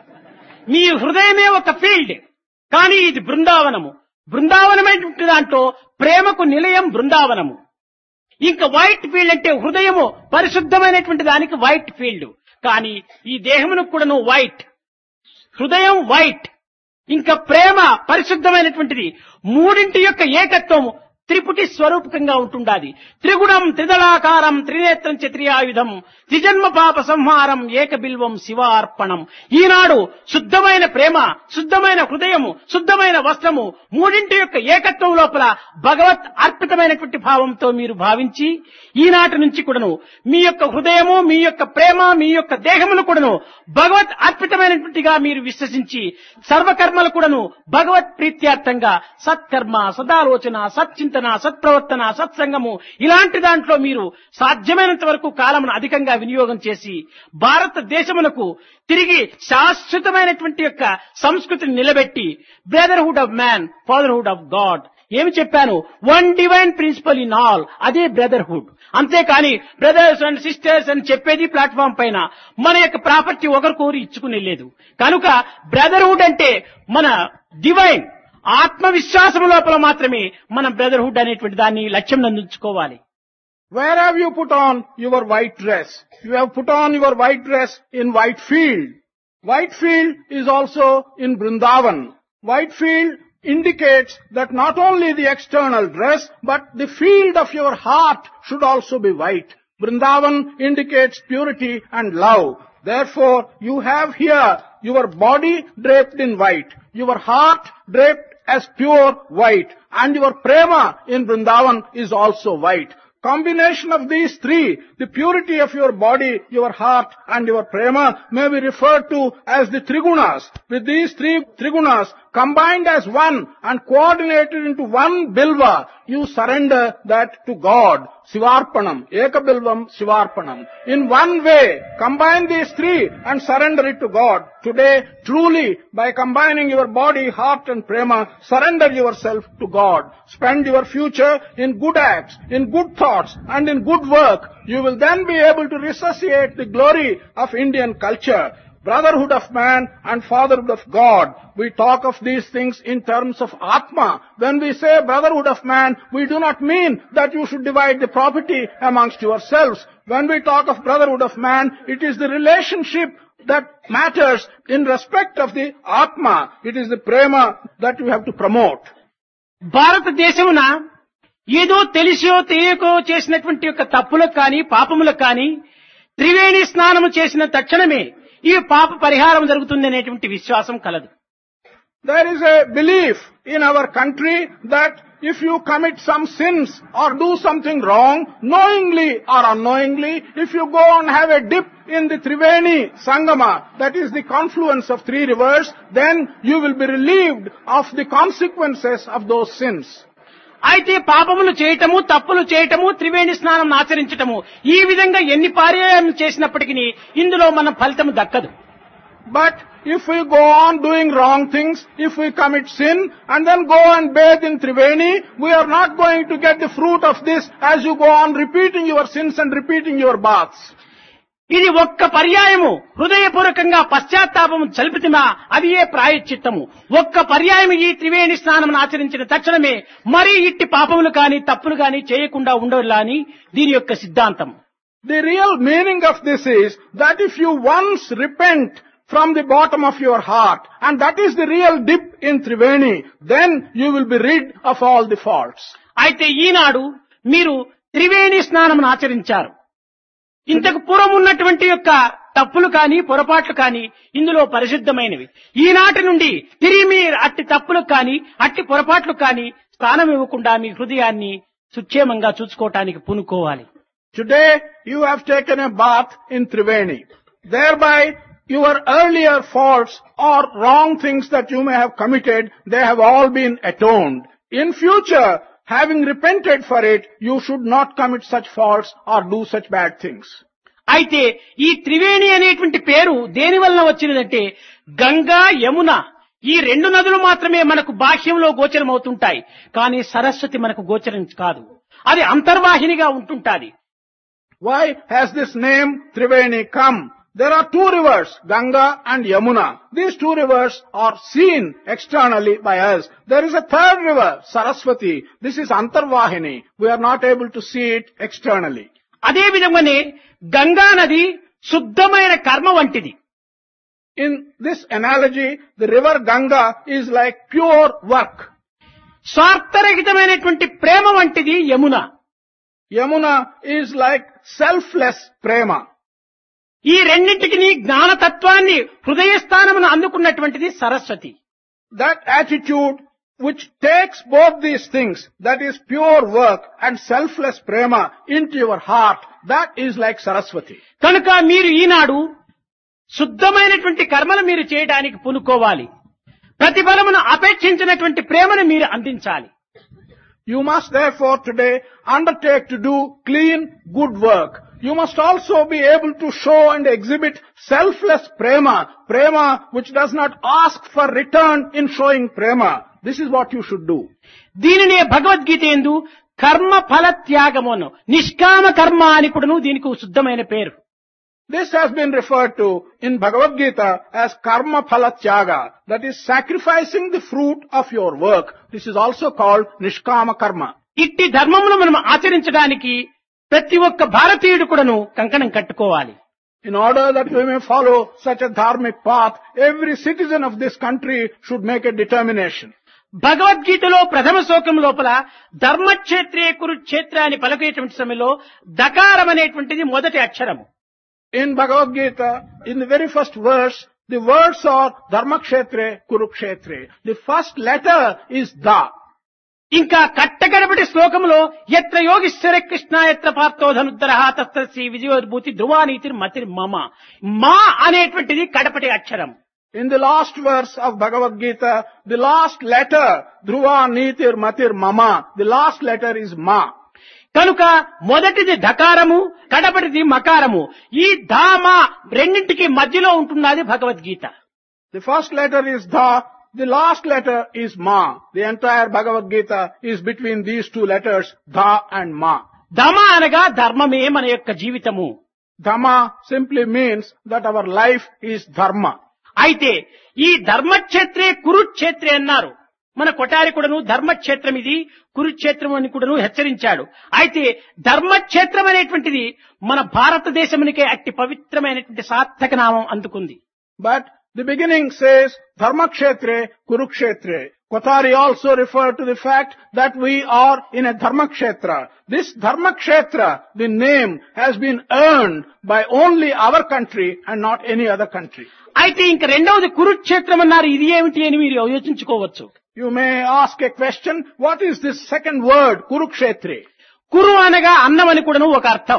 మీ హృదయమే ఒక field, కానీ ఇది బృందావనము. బృందావనమైనటువంటి దాంట్లో ప్రేమకు నిలయం బృందావనము. ఇంకా వైట్ ఫీల్డ్ అంటే హృదయము పరిశుద్ధమైనటువంటి దానికి వైట్ ఫీల్డ్. కానీ ఈ దేహమును కూడాను వైట్, హృదయం వైట్, ఇంకా ప్రేమ పరిశుద్ధమైనటువంటిది. మూడింటి యొక్క ఏకత్వం త్రిపుటి స్వరూపకంగా ఉంటుండాది. త్రిగుణం త్రిదళాకారం త్రినేత్రం చత్రియాయుధం త్రిజన్మ పాప సంహారం ఏకబిల్వం శివార్పణం. ఈనాడు శుద్ధమైన ప్రేమ, శుద్ధమైన హృదయము, శుద్ధమైన వస్త్రము, మూడింటి యొక్క ఏకత్వం లోపల భగవత్ అర్పితమైనటువంటి భావంతో మీరు భావించి ఈనాటి నుంచి కూడాను మీ యొక్క హృదయము, మీ యొక్క ప్రేమ, మీ యొక్క దేహమును కూడాను భగవత్ అర్పితమైనటువంటిగా మీరు విశ్వసించి సర్వకర్మలు కూడాను భగవత్ ప్రీత్యార్థంగా సత్కర్మ, సదాలోచన, సత్చింతన, సత్ప్రవర్తన, సత్సంగము ఇలాంటి దాంట్లో మీరు సాధ్యమైనంత వరకు కాలమును అధికంగా వినియోగం చేసి భారతదేశమునకు తిరిగి శాశ్వతమైనటువంటి యొక్క సంస్కృతిని నిలబెట్టి brotherhood of man, fatherhood of God. ఏమి చెప్పాను? One divine principle in all, అదే బ్రదర్హుడ్. అంతేకాని బ్రదర్స్ అండ్ సిస్టర్స్ అని చెప్పేది ప్లాట్ఫామ్ పైన మన యొక్క ప్రాపర్టీ ఒకరికొకరు ఇచ్చుకునే లేదు. కనుక బ్రదర్హుడ్ అంటే మన డివైన్ ఆత్మవిశ్వాసం లోపల మాత్రమే మన బ్రదర్హుడ్ అనేటువంటి దాన్ని లక్ష్యం నందుకోవాలి. Where have you put on your white dress? You have put on your white dress in Whitefield. Whitefield is also in Vrindavan. Whitefield indicates that not only the external dress, but the field of your heart should also be white. Vrindavan indicates purity and love. Therefore, you have here your body draped in white, your heart draped as pure white, and your prema in Vrindavan is also white. Combination of these three, the purity of your body, your heart and your prema, may be referred to as the trigunas. With these three trigunas combined as one and coordinated into one bilva, you surrender that to God. Sivarpanam, Ekabilvam Sivarpanam. In one way, combine these three and surrender it to God. Today, truly, by combining your body, heart and prema, surrender yourself to God. Spend your future in good acts, in good thoughts and in good work. You will then be able to resuscitate the glory of Indian culture. Brotherhood of man and fatherhood of God. We talk of these things in terms of Atma. When we say brotherhood of man, we do not mean that you should divide the property amongst yourselves. When we talk of brotherhood of man, it is the relationship that matters in respect of the Atma. It is the prema that you have to promote. భారతదేశమున ఏదో తెలిసో తెలియకో చేసినటువంటి యొక్క తప్పులకు కానీ పాపములకు కానీ త్రివేణి స్నానము చేసిన తక్షణమే ఈ పాప పరిహారం జరుగుతుంది అనేటువంటి విశ్వాసం కలదు. There is a belief in our country that if you commit some sins or do something wrong, knowingly or unknowingly, if you go and have a dip in the Triveni Sangama, that is the confluence of three rivers, then you will be relieved of the consequences of those sins. అయితే పాపములు చేయటము, తప్పులు చేయటము, త్రివేణి స్నానం ఆచరించటము ఈ విధంగా ఎన్ని పర్యాయాలు చేసినప్పటికీ ఇందులో మన ఫలితము దక్కదు. But if we go on doing wrong things, if we commit sin and then go and bathe in Triveni, we are not going to get the fruit of this as you go on repeating your sins and repeating your baths. ఇది ఒక్క పర్యాయము హృదయపూర్వకంగా పశ్చాత్తాపము చల్పితిమా అది ఏ ప్రాయశ్చిత్తము. ఒక్క పర్యాయం ఈ త్రివేణి స్నానం ఆచరించిన తక్షణమే మరీ ఇట్టి పాపములు కాని తప్పులు కాని చేయకుండా ఉండవలా అని దీని యొక్క సిద్ధాంతం. The real meaning of this is that if you once repent from the bottom of your heart, and that is the real dip in Triveni, then you will be rid of all the faults. అయితే ఈనాడు మీరు త్రివేణి స్నానం ఆచరించారు. ఇంతకు పూర్వం ఉన్నటువంటి యొక్క తప్పులు కాని పొరపాట్లు కాని ఇందులో పరిశుద్ధమైనవి. ఈనాటి నుండి తిరిగి మీరు అట్టి తప్పులకు కాని అట్టి పొరపాట్లు కాని స్థానం ఇవ్వకుండా మీ హృదయాన్ని సుక్షేమంగా చూసుకోవటానికి పూనుకోవాలి. Today you have taken a bath in Triveni. Thereby your earlier faults or wrong things that you may have committed, they have all been atoned. In future, having repented for it, you should not commit such faults or do such bad things. అయితే ఈ త్రివేణి అనేటువంటి పేరు దేని వలన వచ్చినదంటే గంగా యమున ఈ రెండు నదులు మాత్రమే మనకు బాహ్యంలో గోచరమవుతుంటాయి. కానీ సరస్వతి మనకు గోచరం కాదు. అది అంతర్వాహినిగా ఉంటుంటాది. Why has this name Triveni come? There are two rivers, Ganga and Yamuna. These two rivers are seen externally by us. There is a third river, Saraswati. This is Antarvahini. We are not able to see it externally. అదే విధంగానే గంగా నది శుద్ధమైన కర్మ వంటిది. In this analogy, the river Ganga is like pure work. స్వార్థరహితమైనటువంటి ప్రేమ వంటిది Yamuna. Yamuna is like selfless prema. ఈ రెండింటికి జ్ఞానతత్వాన్ని హృదయస్థానమును అందుకున్నటువంటిది Saraswati. That attitude which takes both these things, that is pure work and selfless prema, into your heart, that is like Saraswati. కనుక మీరు ఈనాడు శుద్ధమైనటువంటి కర్మలు మీరు చేయడానికి పూనుకోవాలి. ప్రతిఫలమును అపేక్షించినటువంటి ప్రేమను మీరు అందించాలి. You must therefore today undertake to do clean, good work. You must also be able to show and exhibit selfless prema, prema which does not ask for return in showing prema. This is what you should do. దీనినే భగవద్గీత యందు కర్మ ఫల త్యాగమును నిష్కామ కర్మ అని కూడాను దీనికి శుద్ధమైన పేరు. This has been referred to in Bhagavad Gita as karma phala tyaga, that is sacrificing the fruit of your work. This is also called nishkama karma. ఇట్టి ధర్మమును మనం ఆచరించడానికి ప్రతి ఒక్క భారతీయుడు కూడాను కంకణం కట్టుకోవాలి. In order that we may follow such a dharmic path, every citizen of this country should make a determination. భగవద్గీతలో ప్రథమ శ్లోకం లోపల ధర్మక్షేత్రే కురుక్షేత్ర అని పలికేటువంటి సమయంలో దకారం అనేటువంటిది మొదటి అక్షరము. In Bhagavad Gita, in the very first verse, the words are Dharmakshetre, Kurukshetre. The first letter is Da. ఇంకా కట్టకడపటి శ్లోకంలో ఎత్ర యోగిశ్వర కృష్ణ ఎత్ర పార్థో ధనుద్ధరః తత్ర శ్రీ విజయోద్భూతి ధ్రువానీతిర్ మతిర్ మమ. మా అనేటువంటిది కడపటి అక్షరం. In the last verse of Bhagavad Gita, the last letter, Dhruva Nitir Matir Mama, the last letter is Ma. కనుక మొదటిది ధకారము, కడపటిది మకారము. ఈ ధామా రెండింటికి మధ్యలో ఉంటున్నది Bhagavad Gita. The first letter is Dha, the last letter is Ma. The entire Bhagavad Gita is between these two letters, Dha and Ma. ధమ అనగా ధర్మమే మన యొక్క జీవితము. Dhamma simply means that our life is Dharma. అయితే ఈ ధర్మక్షేత్రే కురుక్షేత్రే అన్నారు. మన కొటారి కూడాను ధర్మక్షేత్రం ఇది, కురుక్షేత్రం అని కూడాను హెచ్చరించాడు. అయితే ధర్మక్షేత్రం అనేటువంటిది మన భారతదేశమునికే అట్టి పవిత్రమైనటువంటి సార్థక నామం అందుకుంది. But the beginning says Dharmakshetre, Kurukshetre. Kotari also referred to the fact that we are in a Dharmakshetra. This Dharmakshetra, the name, has been earned by only our country and not any other country. అయితే ఇంక రెండవది కురుక్షేత్రం అన్నారు. ఇది ఏమిటి అని మీరు యోచించుకోవచ్చు. You may ask a question, what is this second word, Kurukshetre? కురు అనగా అన్నం అని కూడాను ఒక అర్థం.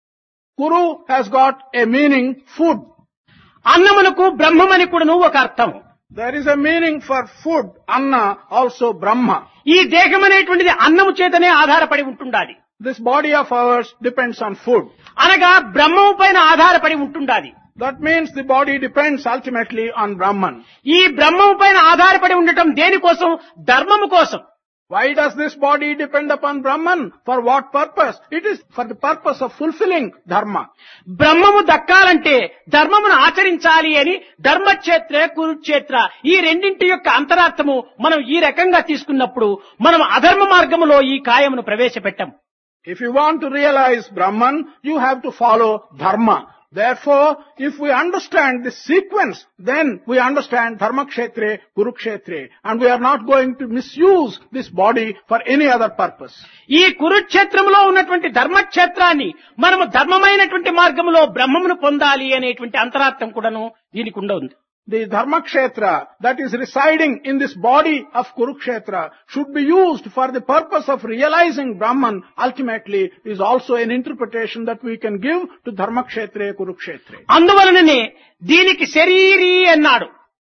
Kuru has got a meaning, food. అన్నమునకు బ్రహ్మమని కూడాను ఒక అర్థం. There is a meaning for food, Anna, also Brahma. ఈ దేహం అనేటువంటిది అన్నము చేతనే ఆధారపడి ఉంటుండాలి. This body of ours depends on food. అనగా బ్రహ్మము పైన ఆధారపడి ఉంటుండాలి. That means the body depends ultimately on Brahman. ఈ బ్రహ్మము పైన ఆధారపడి ఉండటం దేనికోసం? ధర్మము కోసం. Why does this body depend upon Brahman? For what purpose? It is for the purpose of fulfilling Dharma. బ్రహ్మము దక్కాలంటే ధర్మమును ఆచరించాలి అని ధర్మక్షేత్ర కురుక్షేత్ర ఈ రెండింటి యొక్క అంతరార్థము మనం ఈ రకంగా తీసుకున్నప్పుడు మనం అధర్మ మార్గములో ఈ కాయమును ప్రవేశపెట్టాం. If you want to realize Brahman, you have to follow Dharma. Therefore, if we understand this sequence, then we understand Dharmakshetre, Kurukshetre, and we are not going to misuse this body for any other purpose. ఈ కురుక్షేత్రములో ఉన్నటువంటి ధర్మక్షేత్రాన్ని మనము ధర్మమైనటువంటి మార్గములో బ్రహ్మమును పొందాలి అనేటువంటి అంతరార్థం కూడాను దీనికి ఉంది. The Dharmakshetra that is residing in this body of Kurukshetra should be used for the purpose of realizing Brahman ultimately is also an interpretation that we can give to Dharmakshetre, Kurukshetre. అందువలననే దీనికి శరీరీ అన్నాడు.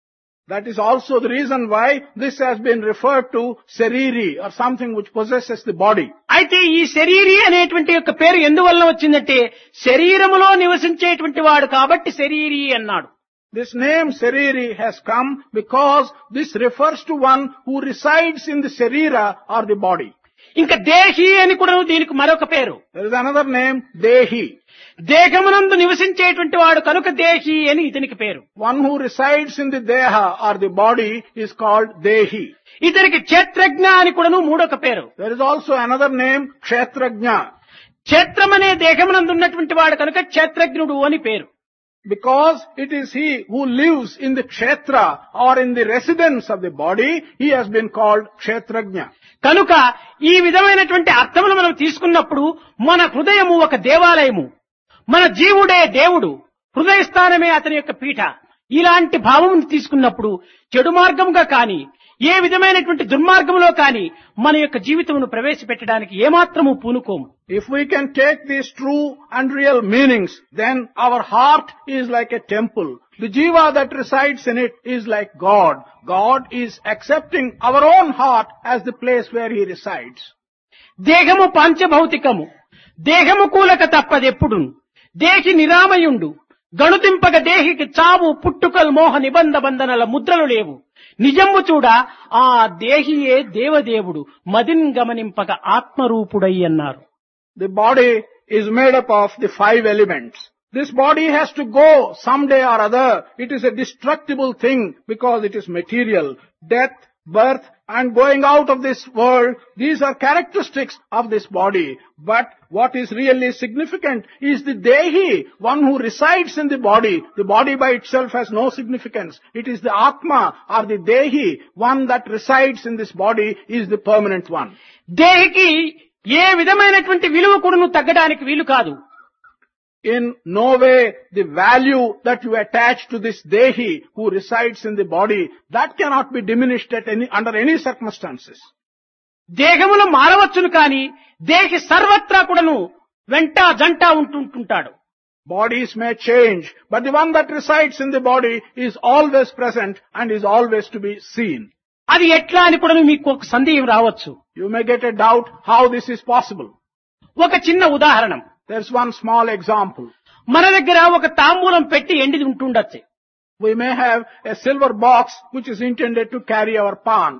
That is also the reason why this has been referred to Sariri, or something which possesses the body. అయితే ఈ శరీరి అనేటువంటి యొక్క పేరు ఎందువల్ల వచ్చిందంటే శరీరములో నివసించేటువంటి వాడు కాబట్టి శరీరి అన్నాడు. This name Sariri has come because this refers to one who resides in the Sarira or the body. ఇంకా దేహి అని కూడా దీనికి మరొక పేరు. There is another name, Dehi. దేహమునందు నివసించేటువంటి వాడు కనుక దేహి అని ఇతనికి పేరు. One who resides in the Deha or the body is called Dehi. ఇతనికి క్షేత్రజ్ఞ అని కూడాను మూడొక పేరు. There is also another name, Kshetrajna. క్షేత్రం అనే దేహమునందు ఉన్నటువంటి వాడు కనుక క్షేత్రజ్ఞుడు అని పేరు. Because it is he who lives in the kshetra or in the residence of the body, he has been called Kshetrajna. కనుక ఈ విధమైనటువంటి అర్థములు మనం తీసుకున్నప్పుడు మన హృదయము ఒక దేవాలయము, మన జీవుడే దేవుడు, హృదయ స్థానమే అతని యొక్క పీఠ. ఇలాంటి భావమును తీసుకున్నప్పుడు చెడు మార్గముగా కాని ఏ విధమైనటువంటి దుర్మార్గంలో కాని మన యొక్క జీవితమును ప్రవేశపెట్టడానికి ఏమాత్రము పూనుకోము. If we can take these true and real meanings, then our heart is like a temple. The jiva that resides in it is like God. God is accepting our own heart as the place where he resides. దేహము పంచభౌతికము, దేహము కూలక తప్పదెప్పుడు, దేహి నిరామయుండు, గణుతింపగ దేహికి చావు పుట్టుకల్ మోహ నిబంధ బంధనల ముద్రలు లేవు, నిజము చూడ ఆ దేహియే దేవదేవుడు, మదిన్ గమనింపగ ఆత్మరూపుడై అన్నారు. The body is made up of the 5 elements. This body has to go someday or other. It is a destructible thing because it is material. Death, birth, and going out of this world, these are characteristics of this body. But what is really significant is the Dehi, one who resides in the body. The body by itself has no significance. It is the Atma or the Dehi, one that resides in this body, is the permanent one. దేహికి ఏ విధమైనటువంటి విలువ కూడాను తగ్గడానికి వీలు కాదు. In no way the value that you attach to this Dehi who resides in the body, that cannot be diminished under any circumstances. దేహములు మారవచ్చును కాని దేహి సర్వత్రా కూడాను వెంట జంట ఉంటుంటాడు. Bodies may change, but the one that resides in the body is always present and is always to be seen. అది ఎట్లా అని కూడా మీకు ఒక సందేహం రావచ్చు. You may get a doubt how this is possible. ఒక చిన్న ఉదాహరణ. There's one small example. మన దగ్గర ఒక తాంబూలం పెట్టి ఎండిది ఉంటుండొచ్చు. We may have a silver box which is intended to carry our pan.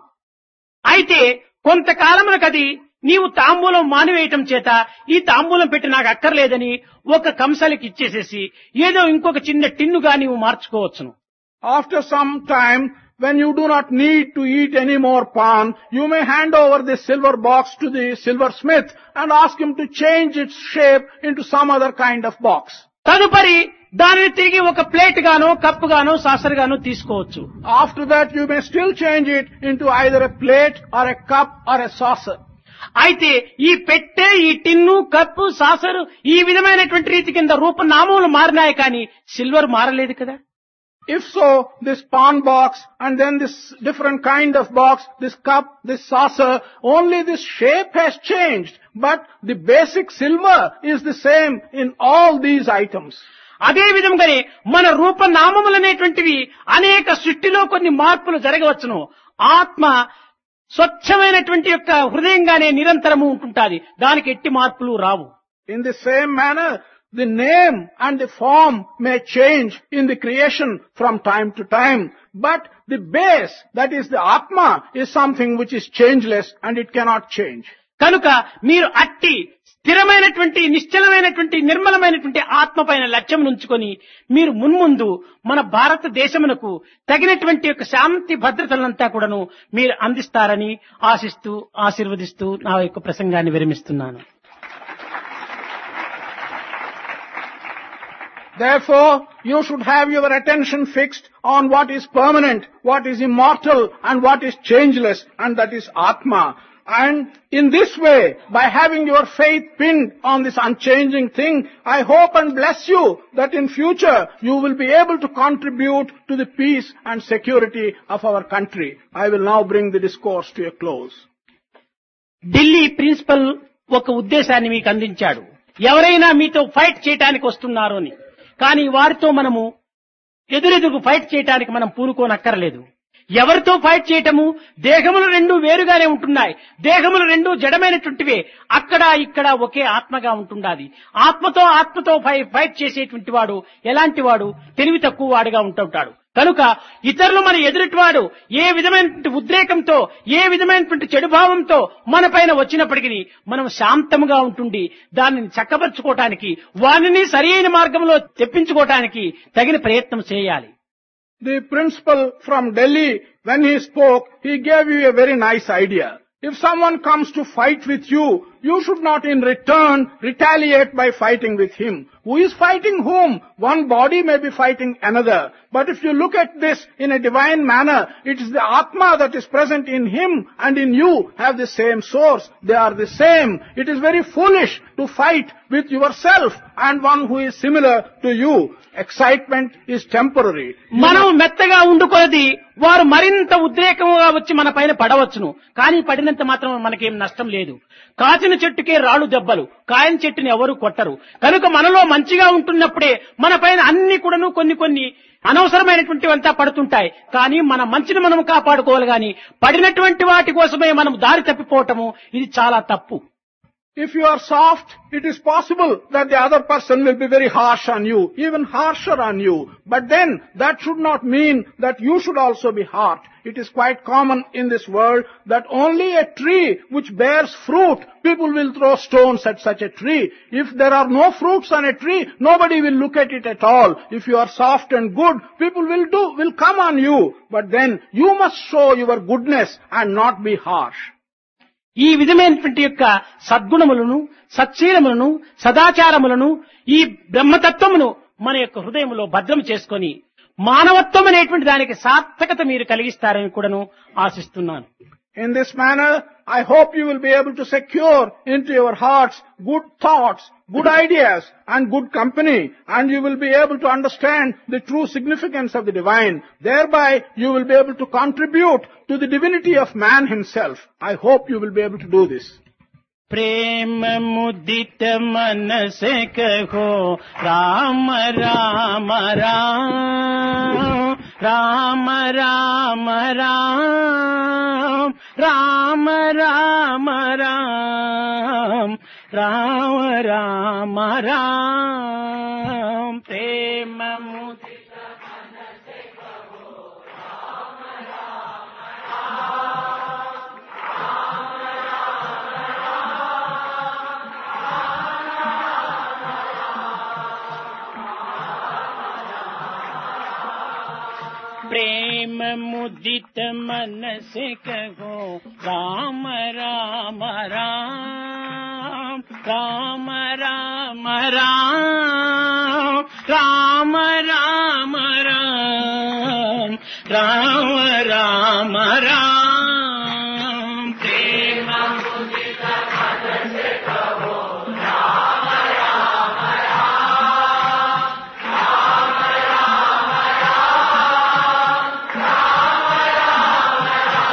అయితే కొంతకాలమునకది నీవు తాంబూలం మానివేయటం చేత ఈ తాంబూలం పెట్టి నాకు అక్కర్లేదని ఒక కంసాలికి ఇచ్చేసేసి ఏదో ఇంకొక చిన్న టిన్నుగా నీవు మార్చుకోవచ్చును. After some time, when you do not need to eat any more pan, you may hand over this silver box to the silversmith and ask him to change its shape into some other kind of box. తదుపరి దానిని తిరిగి ఒక plate గానో cup గానో saucer గానో తీసుకోవచ్చు. After that, you may still change it into either a plate or a cup or a saucer. అయితే ఈ పెట్టె, ఈ టిన్ను, కప్పు, సాసరు ఈ విధమైనటువంటి రీతి కింద రూపనామములు మారినాయి కానీ సిల్వర్ మారలేదు కదా. If so, this pan box and then this different kind of box, this cup, this saucer, only this shape has changed, but the basic silver is the same in all these items. అదే విధంగానే మన రూపనామములనేటువంటివి అనేక సృష్టిలో కొన్ని మార్పులు జరగవచ్చును. ఆత్మ స్వచ్ఛమైనటువంటి యొక్క హృదయంగానే నిరంతరము ఉంటుంటాది, దానికి ఎట్టి మార్పులు రావు. In the same manner, the name and the form may change in the creation from time to time, but the base, that is the Atma, is something which is changeless and it cannot change. కనుక మీరు అట్టి స్థిరమైనటువంటి నిశ్చలమైనటువంటి నిర్మలమైనటువంటి ఆత్మ పైన లక్ష్యం ఉంచుకొని మీరు మున్ముందు మన భారతదేశమునకు తగినటువంటి యొక్క శాంతి భద్రతలంతా కూడాను మీరు అందిస్తారని ఆశిస్తూ ఆశీర్వదిస్తూ నా యొక్క ప్రసంగాన్ని విరమిస్తున్నాను. Therefore, you should have your attention fixed on what is permanent, what is immortal, and what is changeless, and that is Atma. And in this way, by having your faith pinned on this unchanging thing, I hope and bless you that in future you will be able to contribute to the peace and security of our country. I will now bring the discourse to a close. Delhi principle ఒక ఉద్దేశాన్ని మీకు అందించాడు. ఎవరైనా మీతో fight చేయడానికి వస్తున్నారు అని. కానీ వారితో మనము ఎదురెదురు ఫైట్ చేయడానికి మనం పూనుకోనక్కర్లేదు. ఎవరితో ఫైట్ చేయటము? దేహములు రెండు వేరుగానే ఉంటున్నాయి. దేహములు రెండు జడమైనటువంటివే. అక్కడ ఇక్కడ ఒకే ఆత్మగా ఉంటుండాది. ఆత్మతో ఫైట్ చేసేటువంటి వాడు ఎలాంటి వాడు? తెలివి తక్కువ వాడుగా ఉంటుంటాడు. కనుక ఇతరులు మన ఎదుటివాడు ఏ విధమైనటువంటి ఉద్రేకంతో, ఏ విధమైనటువంటి చెడుభావంతో మన పైన వచ్చినప్పటికీ మనం శాంతముగా ఉంటుండి దానిని చక్కబరుచుకోవటానికి, వానిని సరి అయిన మార్గంలో తెప్పించుకోవటానికి తగిన ప్రయత్నం చేయాలి. The principal from Delhi, when he spoke, he gave you a very nice idea. If someone comes to fight with you, you should not in return retaliate by fighting with him. Who is fighting whom? One body may be fighting another. But if you look at this in a divine manner, it is the Atma that is present in him and in you have the same source. They are the same. It is very foolish to fight with yourself and one who is similar to you. Excitement is temporary. మనం మెత్తగా ఉండుకొలది వారు మరింత ఉద్రేకంగా వచ్చి మన పైన పడవచ్చును. కానీ పడినంత మాత్రం మనకేం నష్టం లేదు. కాచిన చెట్టుకే రాళ్ళు దెబ్బలు, కాయని చెట్టుని ఎవరు కొట్టరు. కనుక మనలో మంచిగా ఉంటున్నప్పుడే మన పైన అన్ని కూడాను కొన్ని అనవసరమైనటువంటివంతా పడుతుంటాయి. కానీ మన మంచిని మనం కాపాడుకోవాలి. కానీ పడినటువంటి వాటి కోసమే మనం దారి తప్పిపోవటము ఇది చాలా తప్పు. If you are soft, it is possible that the other person will be very harsh on you, even harsher on you. But then, that should not mean that you should also be hard. It is quite common in this world that only a tree which bears fruit, people will throw stones at such a tree. If there are no fruits on a tree, nobody will look at it at all. If you are soft and good, people will come on you. But then, you must show your goodness and not be harsh. ఈ విధమైనటువంటి యొక్క సద్గుణములను, సచ్చీలములను, సదాచారములను, ఈ బ్రహ్మతత్వమును మన యొక్క హృదయంలో భద్రం చేసుకొని మానవత్వం అనేటువంటి దానికి సార్థకత మీరు కలిగిస్తారని కూడాను ఆశిస్తున్నాను. In this manner, I hope you will be able to secure into your hearts good thoughts, good ideas and good company, and you will be able to understand the true significance of the divine. Thereby, you will be able to contribute to the divinity of man himself. I hope you will be able to do this. प्रेम मुदित मन से कहो राम राम राम, राम राम राम, राम राम राम, राम राम राम. प्रेम मुदित मन से कहो राम राम राम. प्रेम मुदित मन से कहो राम राम राम, राम राम राम, राम राम राम, राम राम राम. प्रेम मुदित मन से कहो राम राम राम, राम राम राम,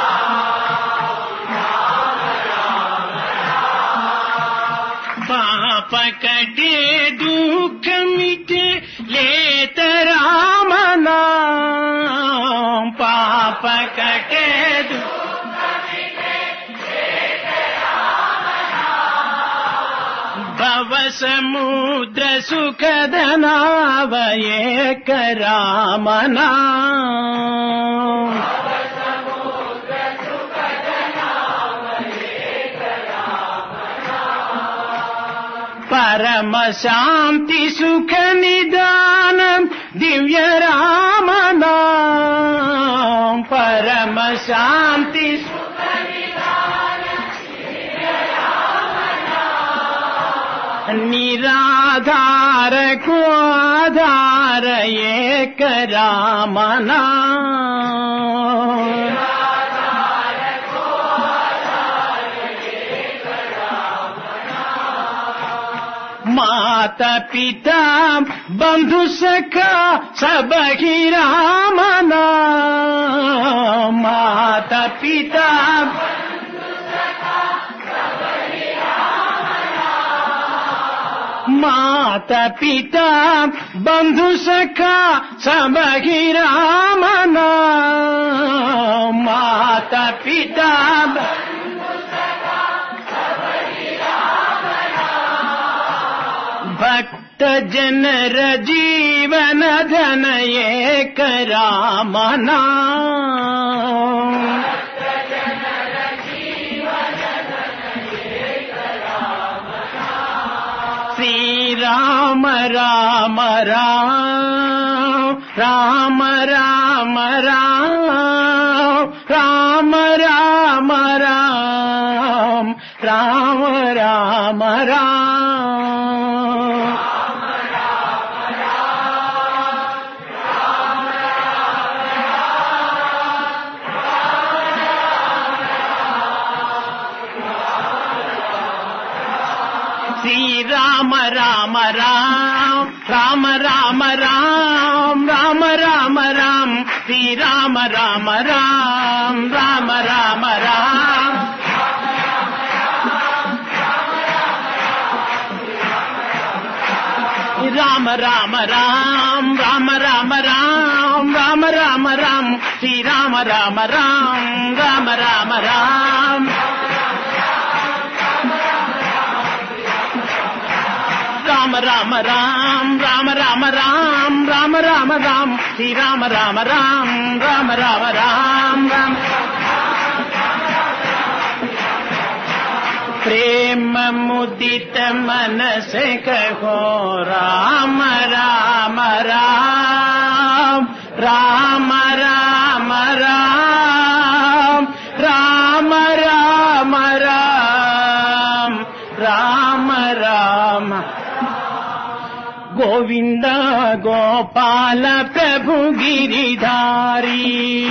पाप कटे दुख मिटे लेत राम नाम, पाप कटे दुख मिटे लेत राम नाम. भव समुद्र सुखद नाव एक राम नाम, परम शांति सुख निदान दिव्य राम नाम, परम शांति सुख निदान दिव्य राम नाम. निराधार को आधार एक राम नाम, माता पिता बंधु सखा सब ही राम नाम, माता पिता बंधु सखा सब ही राम नाम. మాత పిత బంధు సఖా సబహి రామ నామ మాత పిత భక్త జనర జీవన ధన ఏక రామ నామ శ్రీరామ రామ రామ రామ రామ రామ రామ రామ రామ రామ రామ శ్రీరామ రామ రామ రామ రామ రామ రామ రామ శ్రీరామ రామ రామ రామ రామ రామ రామ రామ రామ రామ రామ రామ రామ రామ రామ శ్రీరామ రామ రామ రామ రామ రామ రామ రామ రామ రామ రామ రామ రామ రామ రామ శ్రీరామ రామ రామ రామ రామ రామ రామ ప్రేమ ముదిత మనస కహో రామ రామ రామ రామ రామ రామ రామ రామ రామ రామ రామ గోవింద గోపాల ప్రభు గిరిధారి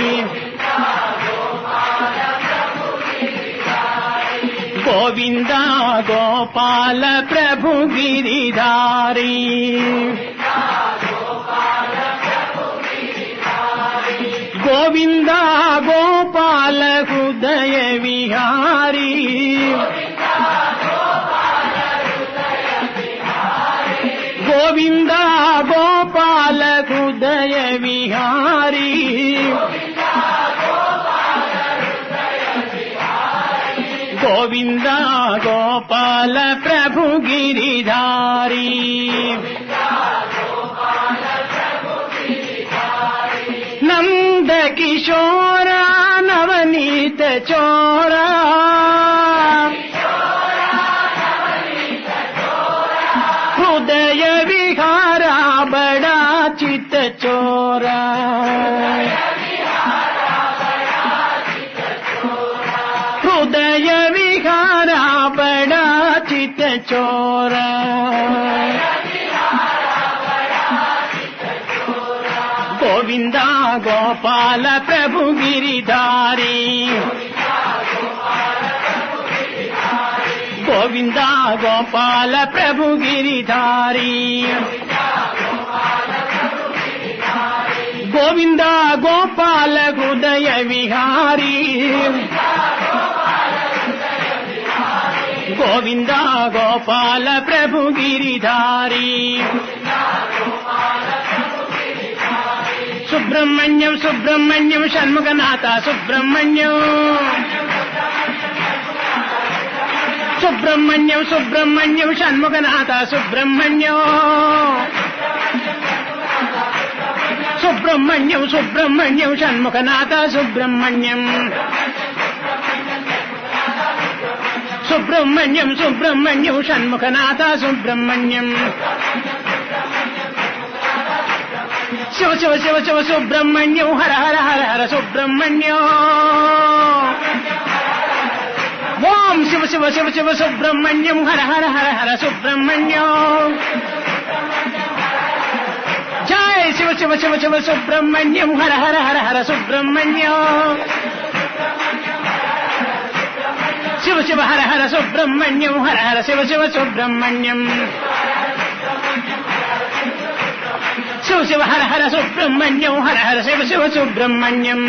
గోవింద గోపాల ప్రభు గిరిధారి గోవింద గోపాల హృదయ విహారీ గోవింద గోపాల హృదయ విహారీ గోవింద గోపాల ప్రభు గిరిధారి నంద కిశోర నవనీత చోరా హృదయ విహారా బడా చిత్త చోరా హృదయ విహారా బడా చిత్త చోరా గోవింద గోపాల ప్రభు గిరిధారి గోవింద గోపాల ప్రభు గిరిధారి గోవింద గోపాల హృదయ విహారీ గోవింద గోపాల ప్రభు గిరిధారి సుబ్రహ్మణ్యం సుబ్రహ్మణ్యం షణ్ముఖనాథ సుబ్రహ్మణ్యం సుబ్రహ్మణ్యం సుబ్రహ్మణ్యం షణ్ముఖనాథ సుబ్రహ్మణ్యం సుబ్రహ్మణ్యం సుబ్రహ్మణ్యం షణ్ముఖనాథ సుబ్రహ్మణ్యం సుబ్రహ్మణ్యం సుబ్రహ్మణ్యం షణ్ముఖనాథ సుబ్రహ్మణ్యం శివ శివ శివ శివ సుబ్రహ్మణ్యం హర హర హర హర సుబ్రహ్మణ్యం ఓం శివ శివ శివ శివ సుబ్రహ్మణ్యం హర హర హర హర సుబ్రహ్మణ్యం జై శివ శివ శివ శివ సుబ్రహ్మణ్యం హర హర హర హర సుబ్రహ్మణ్యం శివ శివ హర హర సుబ్రహ్మణ్యం హర హర శివ శివ సుబ్రహ్మణ్యం శివ శివ హర హర సుబ్రహ్మణ్యం హర హర శివ శివ సుబ్రహ్మణ్యం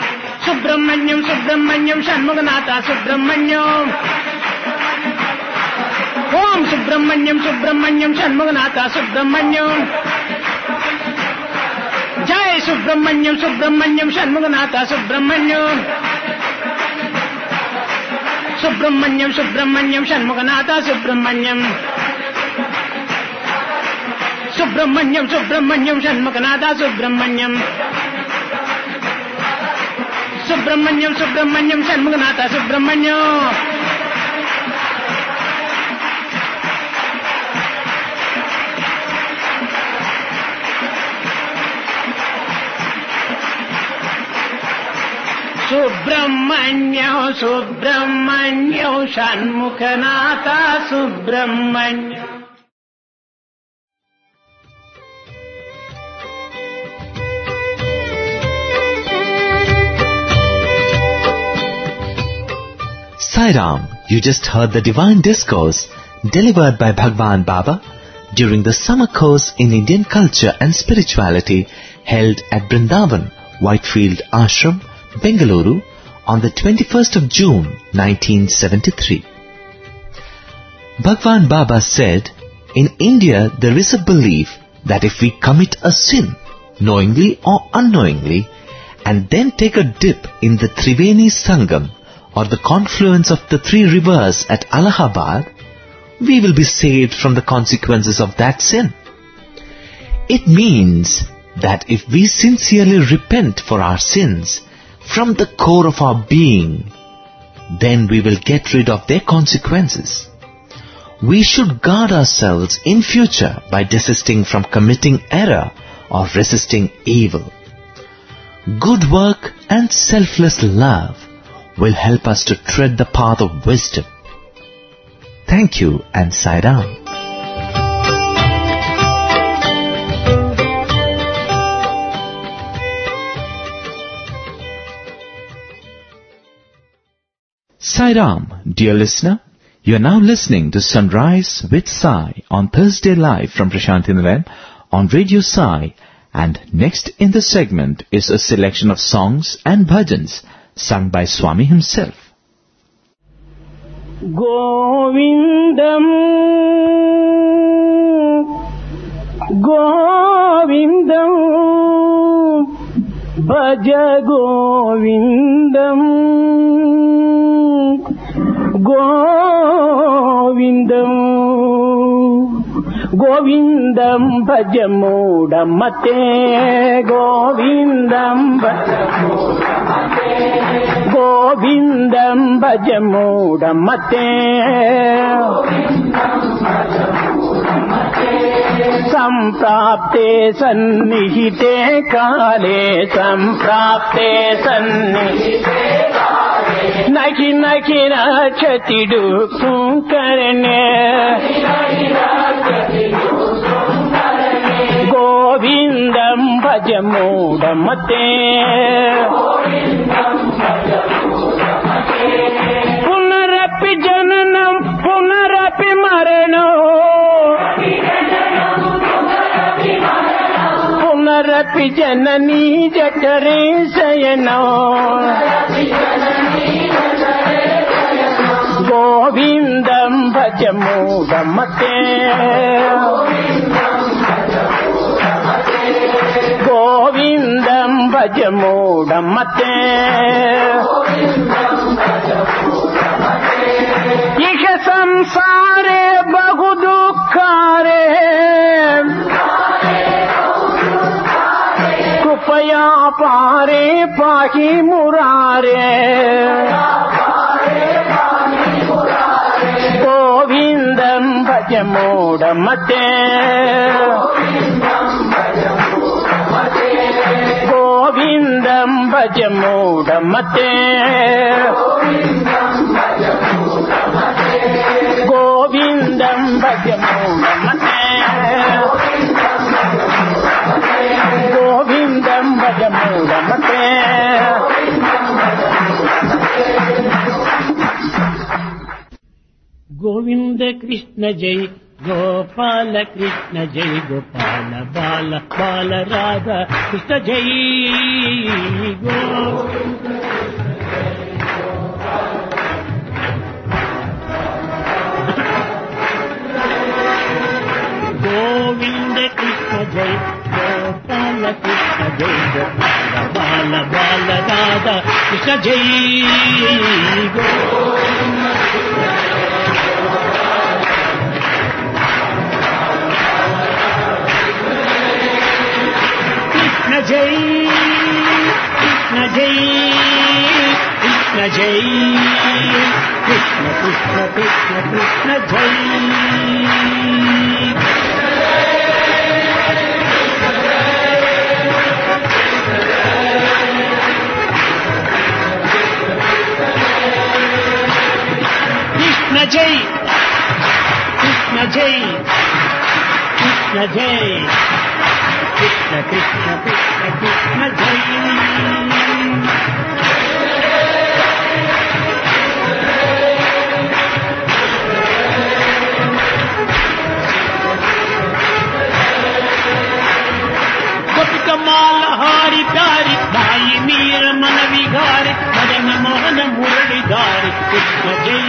సుబ్రహ్మణ్యం సుబ్రహ్మణ్యం షణ్ముఖనాథ సుబ్రహ్మణ్యం ఓం సుబ్రహ్మణ్యం సుబ్రహ్మణ్యం షణ్ముఖనాథ సుబ్రహ్మణ్యం. జై Subrahmanyam Subrahmanyam Shanmukhanatha Subrahmanyam. Subrahmanyam Subrahmanyam Shanmukhanatha Subrahmanyam. Subrahmanyam Subrahmanyam Shanmukhanatha Subrahmanyam. Subrahmanyam Subrahmanyam Shanmukhanatha Subrahmanyam. Subrahmanyam Subrahmanyam Shanmukhanatha Subrahmanyam. Sai Ram, you just heard the divine discourse delivered by Bhagwan Baba during the summer course in Indian culture and spirituality held at Brindavan, Whitefield Ashram, Bengaluru on the 21st of June 1973. Bhagwan Baba said, in India there is a belief that if we commit a sin, knowingly or unknowingly, and then take a dip in the Triveni Sangam, or the confluence of the 3 rivers at Allahabad, we will be saved from the consequences of that sin. It means that if we sincerely repent for our sins from the core of our being, then we will get rid of their consequences. We should guard ourselves in future by desisting from committing error or resisting evil. Good work and selfless love will help us to tread the path of wisdom. Thank you and Sai Ram. Sai Ram, dear listener, you are now listening to Sunrise with Sai on Thursday live from Prashanthi Nilayam on Radio Sai, and next in the segment is a selection of songs and bhajans sung by Swami himself. Govindam Govindam Bhaja Govindam Govindam Govindam Bhajamudamate Govindam Bhajamudamate Govindam Bhajamudamate Samprapte sannihite kale Samprapte sannihite kale Naki naki rachati dukhum karne Govindam Bhajamudamate Punarapi jananam Punarapi maranam Punarapi janani jatare sayanam Govindam Bhajamudamate Govindam Bhajamudamate Iha samsare bahu dukkare Krupaya pare pahi murare Govindam Bhajamudamate Govindam Bhajamudamate Govindam Bhajamudamate Govindam Bhajamudamate Govinda Krishna Jai Gopala Krishna Jai Gopala Bala Bala Radha Krishna Jai జై గోపాల కృష్ణ జై గోపాల బాల బాల రాధా కృష్ణ జై కృష్ణ జై కృష్ణ జై కృష్ణ జై కృష్ణ కృష్ణ కృష్ణ కృష్ణ జై కృష్ణ జై కృష్ణ జై కృష్ణ జై కృష్ణ కృష్ణ కృష్ణ కృష్ణ జై గోపికమాల హారి తారి బాయి మీర మన విహారి మదన మోహన మురళి దారి కృష్ణ జై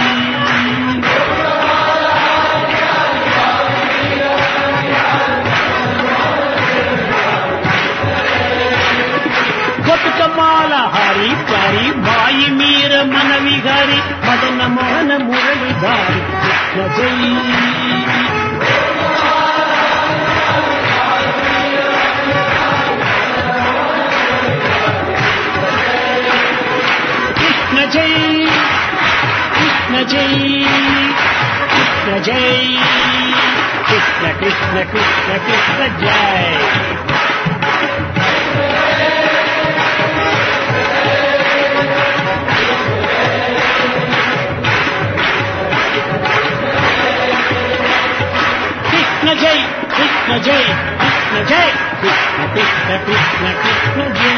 గోపికమాల హారి తారి బాయి మీర మన విహారి మదన మోహన మురళి దారి కృష్ణ జై కృష్ణ జై కృష్ణ జై కృష్ణ జై కృష్ణ కృష్ణ కృష్ణ కృష్ణ జై కృష్ణ జై కృష్ణ జై కృష్ణ జై కృష్ణ కృష్ణ కృష్ణ కృష్ణ జై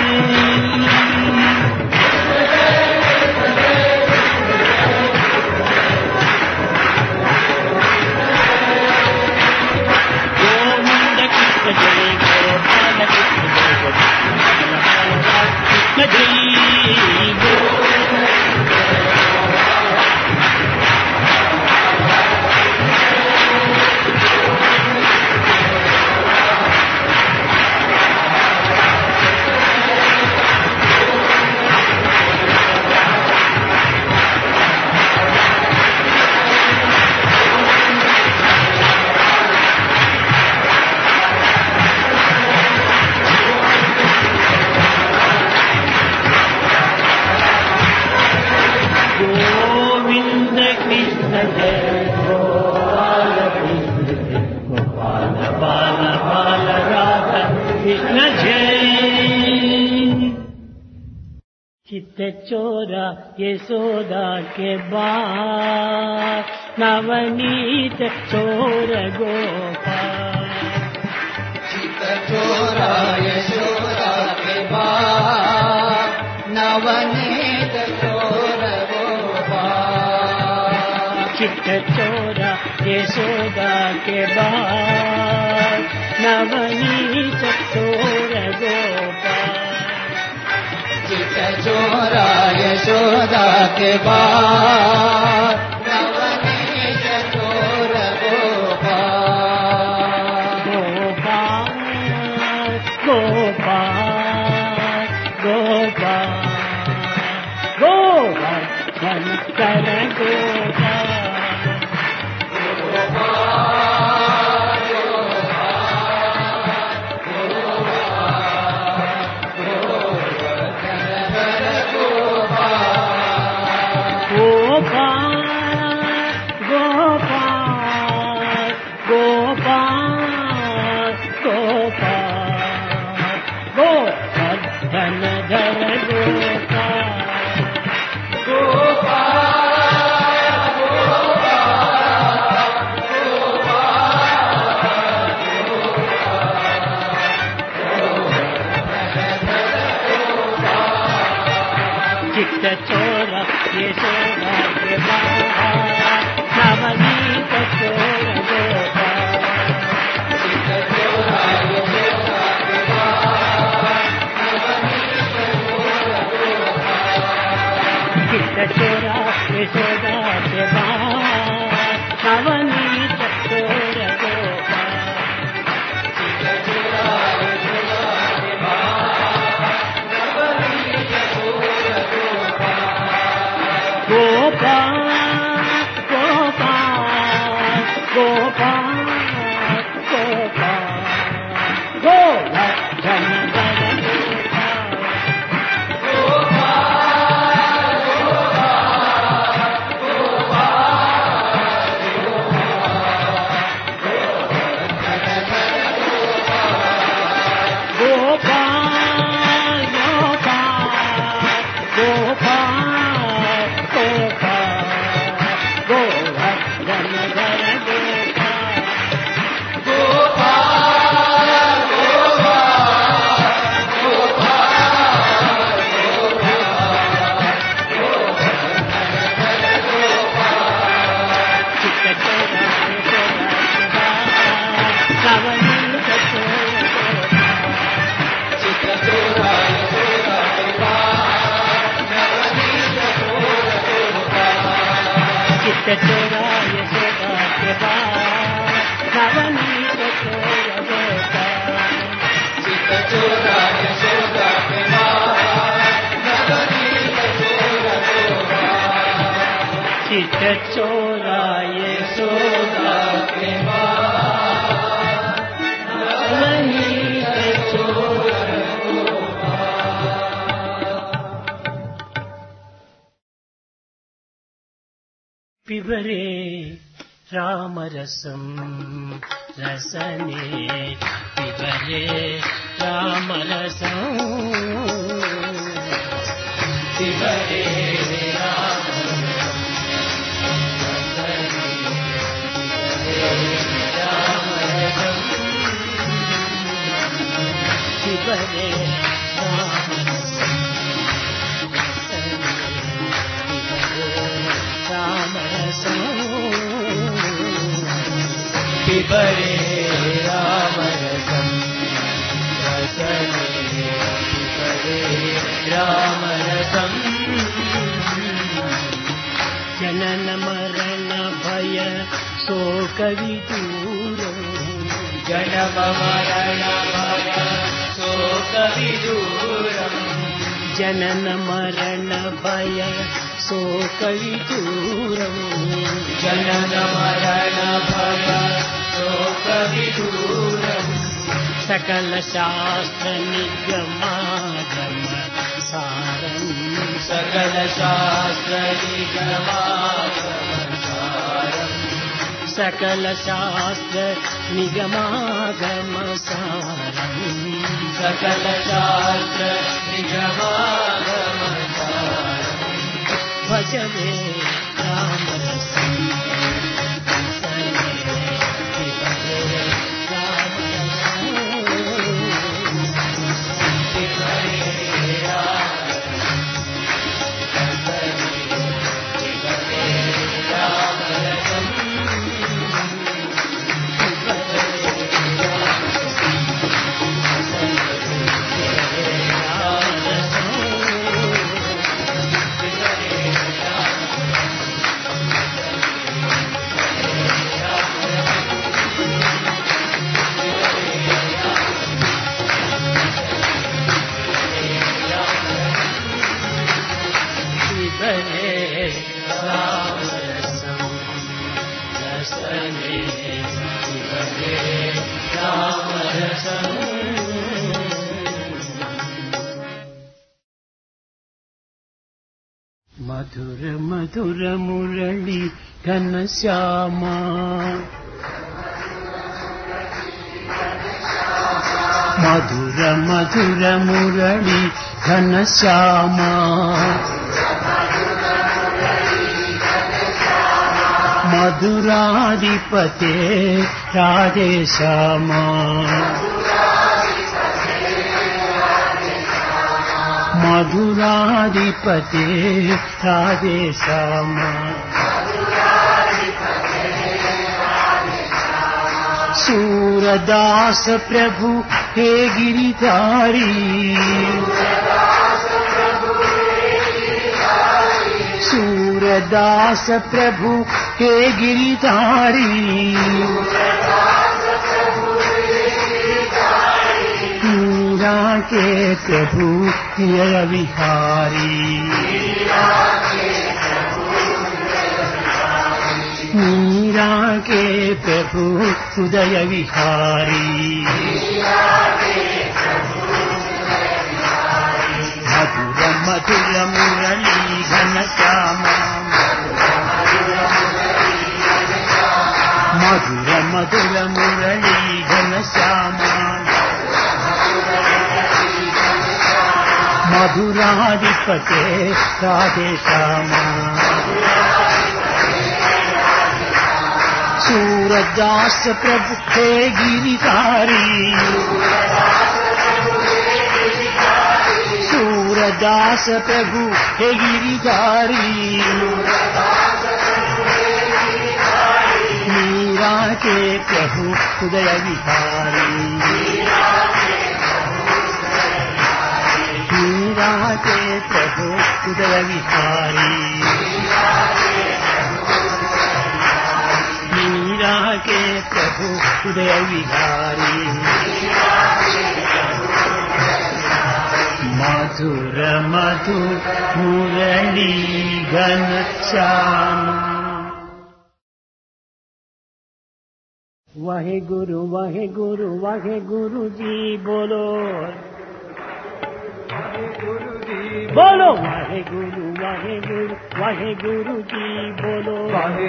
चोरा यशोदा के बाल नवनीत चोर गोपाल चित चोरा यशोदा के बाल नवनीत चोर गोपाल चित चोरा यशोदा के बाल नवनीत चोर गोपाल चित चोरा यशोदा के बाल नवनीत चोर गोपाल गोपाल गोपाल गोपाल गोवर्धन कर गोपाल नवनीत चोर चित्त चोरा यशोदा के पास नवनीत चोर चित्त चोरा यशोदा के पास नवनीत चोर चित्त चोरा यशोदा के पास नवनीत चोर चित्त चोरा यशोदा के पास नवनीत चोर पिबरे रामरसं रसने पिबरे रामरसं पिबरे पिबरे रामरसं पिबरे रामरसं रसने पिबरे रामरसं जनन मरण भय शोक विदूर जन्म मरण भय शोक विदूरम् जनन मरण भय शोक विदूरम् जनन मरण भय शोक विदूरम् सकल शास्त्र निगमागम सारम् सकल शास्त्र निगमागम सारम् सकल शास्त्र निगमागम सारम् सकल शास्त्र निगमागम सारम् भजने रामरसं रसने पिबरे रामरसं पिबरे रामरसं मधुर मधुर मुरली घनश्यामा मधुर मधुर मुरली घनश्यामा मधुराधिपते राधे श्यामा मधुराधिपते राधे श्यामा सूरदास प्रभु हे गिरिधारी सूरदास प्रभु हे गिरिधारी मीरा के प्रभु हृदय विहारी मीरा के प्रभु हृदय विहारी मधुर मधुर मुरली घनश्यामा मधुर मधुर मुरली घनश्यामा मधुराधिपते राधे श्यामा सूरदास प्रभु हे गिरिधारी सूरदास प्रभु हे गिरिधारी मीरा के प्रभु हृदय विहारी मीरा के प्रभु हृदय विहारी मीरा के प्रभु हृदय विहारी मधुर मधुर मुरली घनश्याम वाहे गुरु जी बोलो बोलो वाहे गुरु जी बोलो वाहे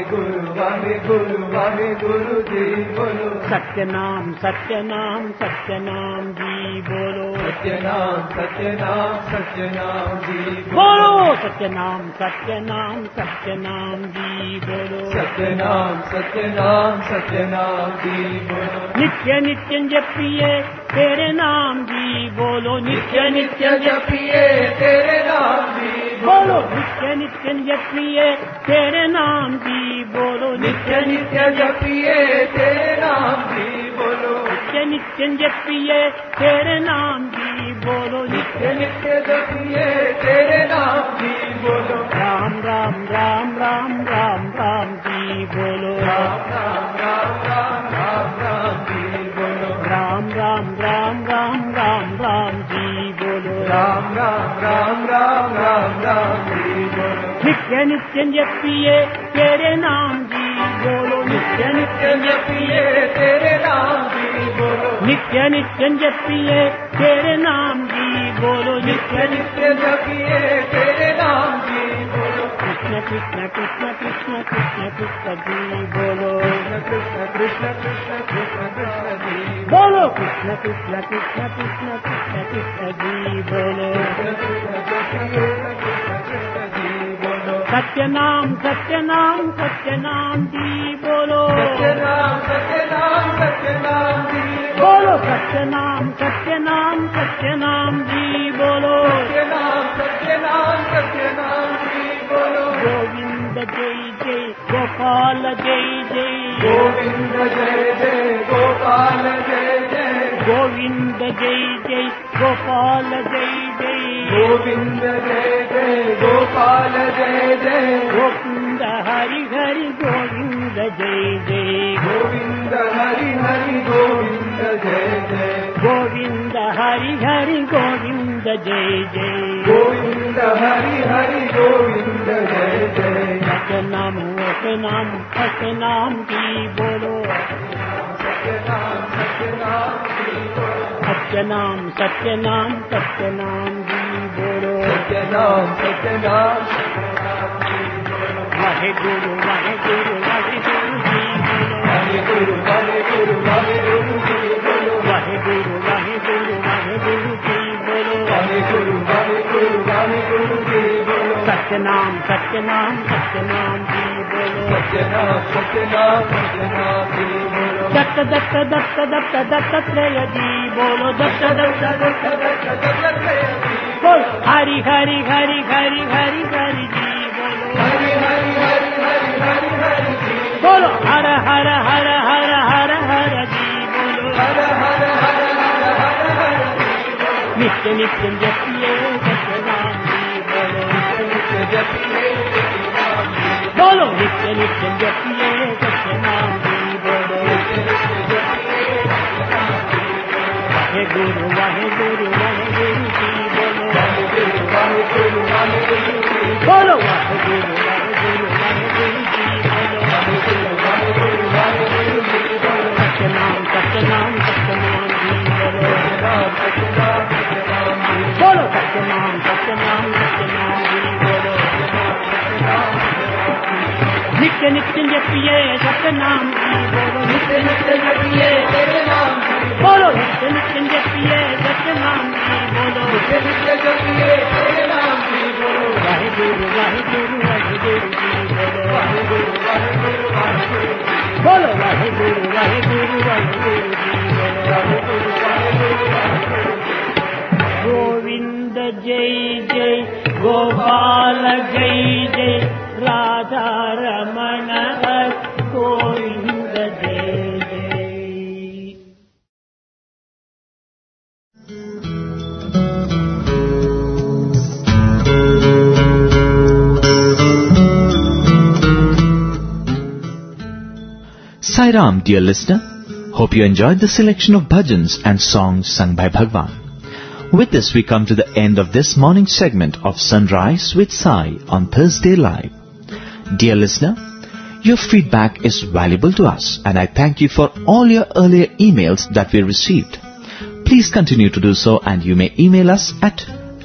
गुरु जी बोलो सत्यनाम जी बोलो सत्यनाम जी बोलो सत्यनाम जी बोलो सत्यनाम जी बोलो नित्य जपिए तेरे नाम जी बोलो नित्य जपिए तेरे नाम जी बोलो नित्य जपिए तेरे नाम जी बोलो नित्य जपिए तेरे नाम जी बोलो नित्य जपिए तेरे नाम जी बोलो नित्य जपिए तेरे नाम जी बोलो राम जी बोलो राम जी बोलो राम जी बोलो राम जी बोलो नित्य जपिए तेरे नाम जी बोलो नित्य जपिए तेरे नाम जी बोलो नित्य जपिए तेरे नाम जी बोलो नित्य जपिए तेरे नाम जी बोलो कृष्ण जी बोलो कृष्ण जी बोलो कृष्ण जी बोलो सत्यनाम जी बोलो सत्यनाम जी बोलो सत्यनाम जी बोलो सत्यनाम जी बोलो गोविंद जय गोपाल जय गोविंद जय गोपाल जय गोविंद जय गोपाल जय गोविंद जय गोपाल जय गोविंद हरि गोविंद जय गोविंद हरि गोविंद जय गोविंद हरि गोविंद जय गोविंद हरि गोविंद जय सत्यनाम जी बोलो सत्यनाम जी बोलो वाहे गुरु जी बोलो वाहे गुरु जी बोलो सत्यनाम जी बोलो दत्तात्रेय जी बोलो बोल हरि जी बोलो हर जी बोलो नित्य जपिए सत्यनाम जी बोलो नित्य जपिए सत्यनाम जी बोलो वाहे गुरु जी बोलो बोलो वाहे गुरु जी बोलो सत्यनाम जी बोलो बोलो सत्यनाम जी बोलो नित्य जपिए सत्यनाम जी बोलो नित्य जपिए तेरे नाम बोलो नित्य जपिए सत्यनाम जी बोलो नित्य जपिए तेरे नाम जी बोलो वाहे गुरु जी बोलो बोलो वाहे गुरु जी बोलो गोविंद जय गोपाल जय राधा रमण गोविंद जय Sai Ram, dear listener. Hope you enjoyed the selection of bhajans and songs sung by Bhagwan. With this, we come to the end of this morning segment of Sunrise with Sai on Thursday Live. Dear listener, your feedback is valuable to us, and I thank you for all your earlier emails that we received. Please continue to do so, and you may email us at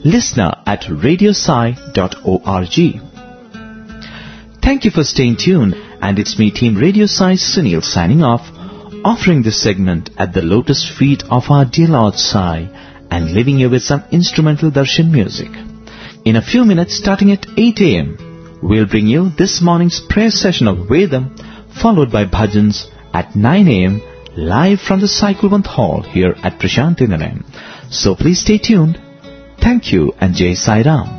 listener@radiosai.org. Thank you for staying tuned, and it's me, Team Radio Sai Sunil, signing off, offering this segment at the lotus feet of our dear Lord Sai, and leaving you with some instrumental darshan music. In a few minutes, starting at 8 a.m., we'll bring you this morning's prayer session of Vedam, followed by bhajans at 9 a.m., live from the Sai Kulwant Hall here at Prashanti Nilayam. So please stay tuned. Thank you and Jai Sai Ram.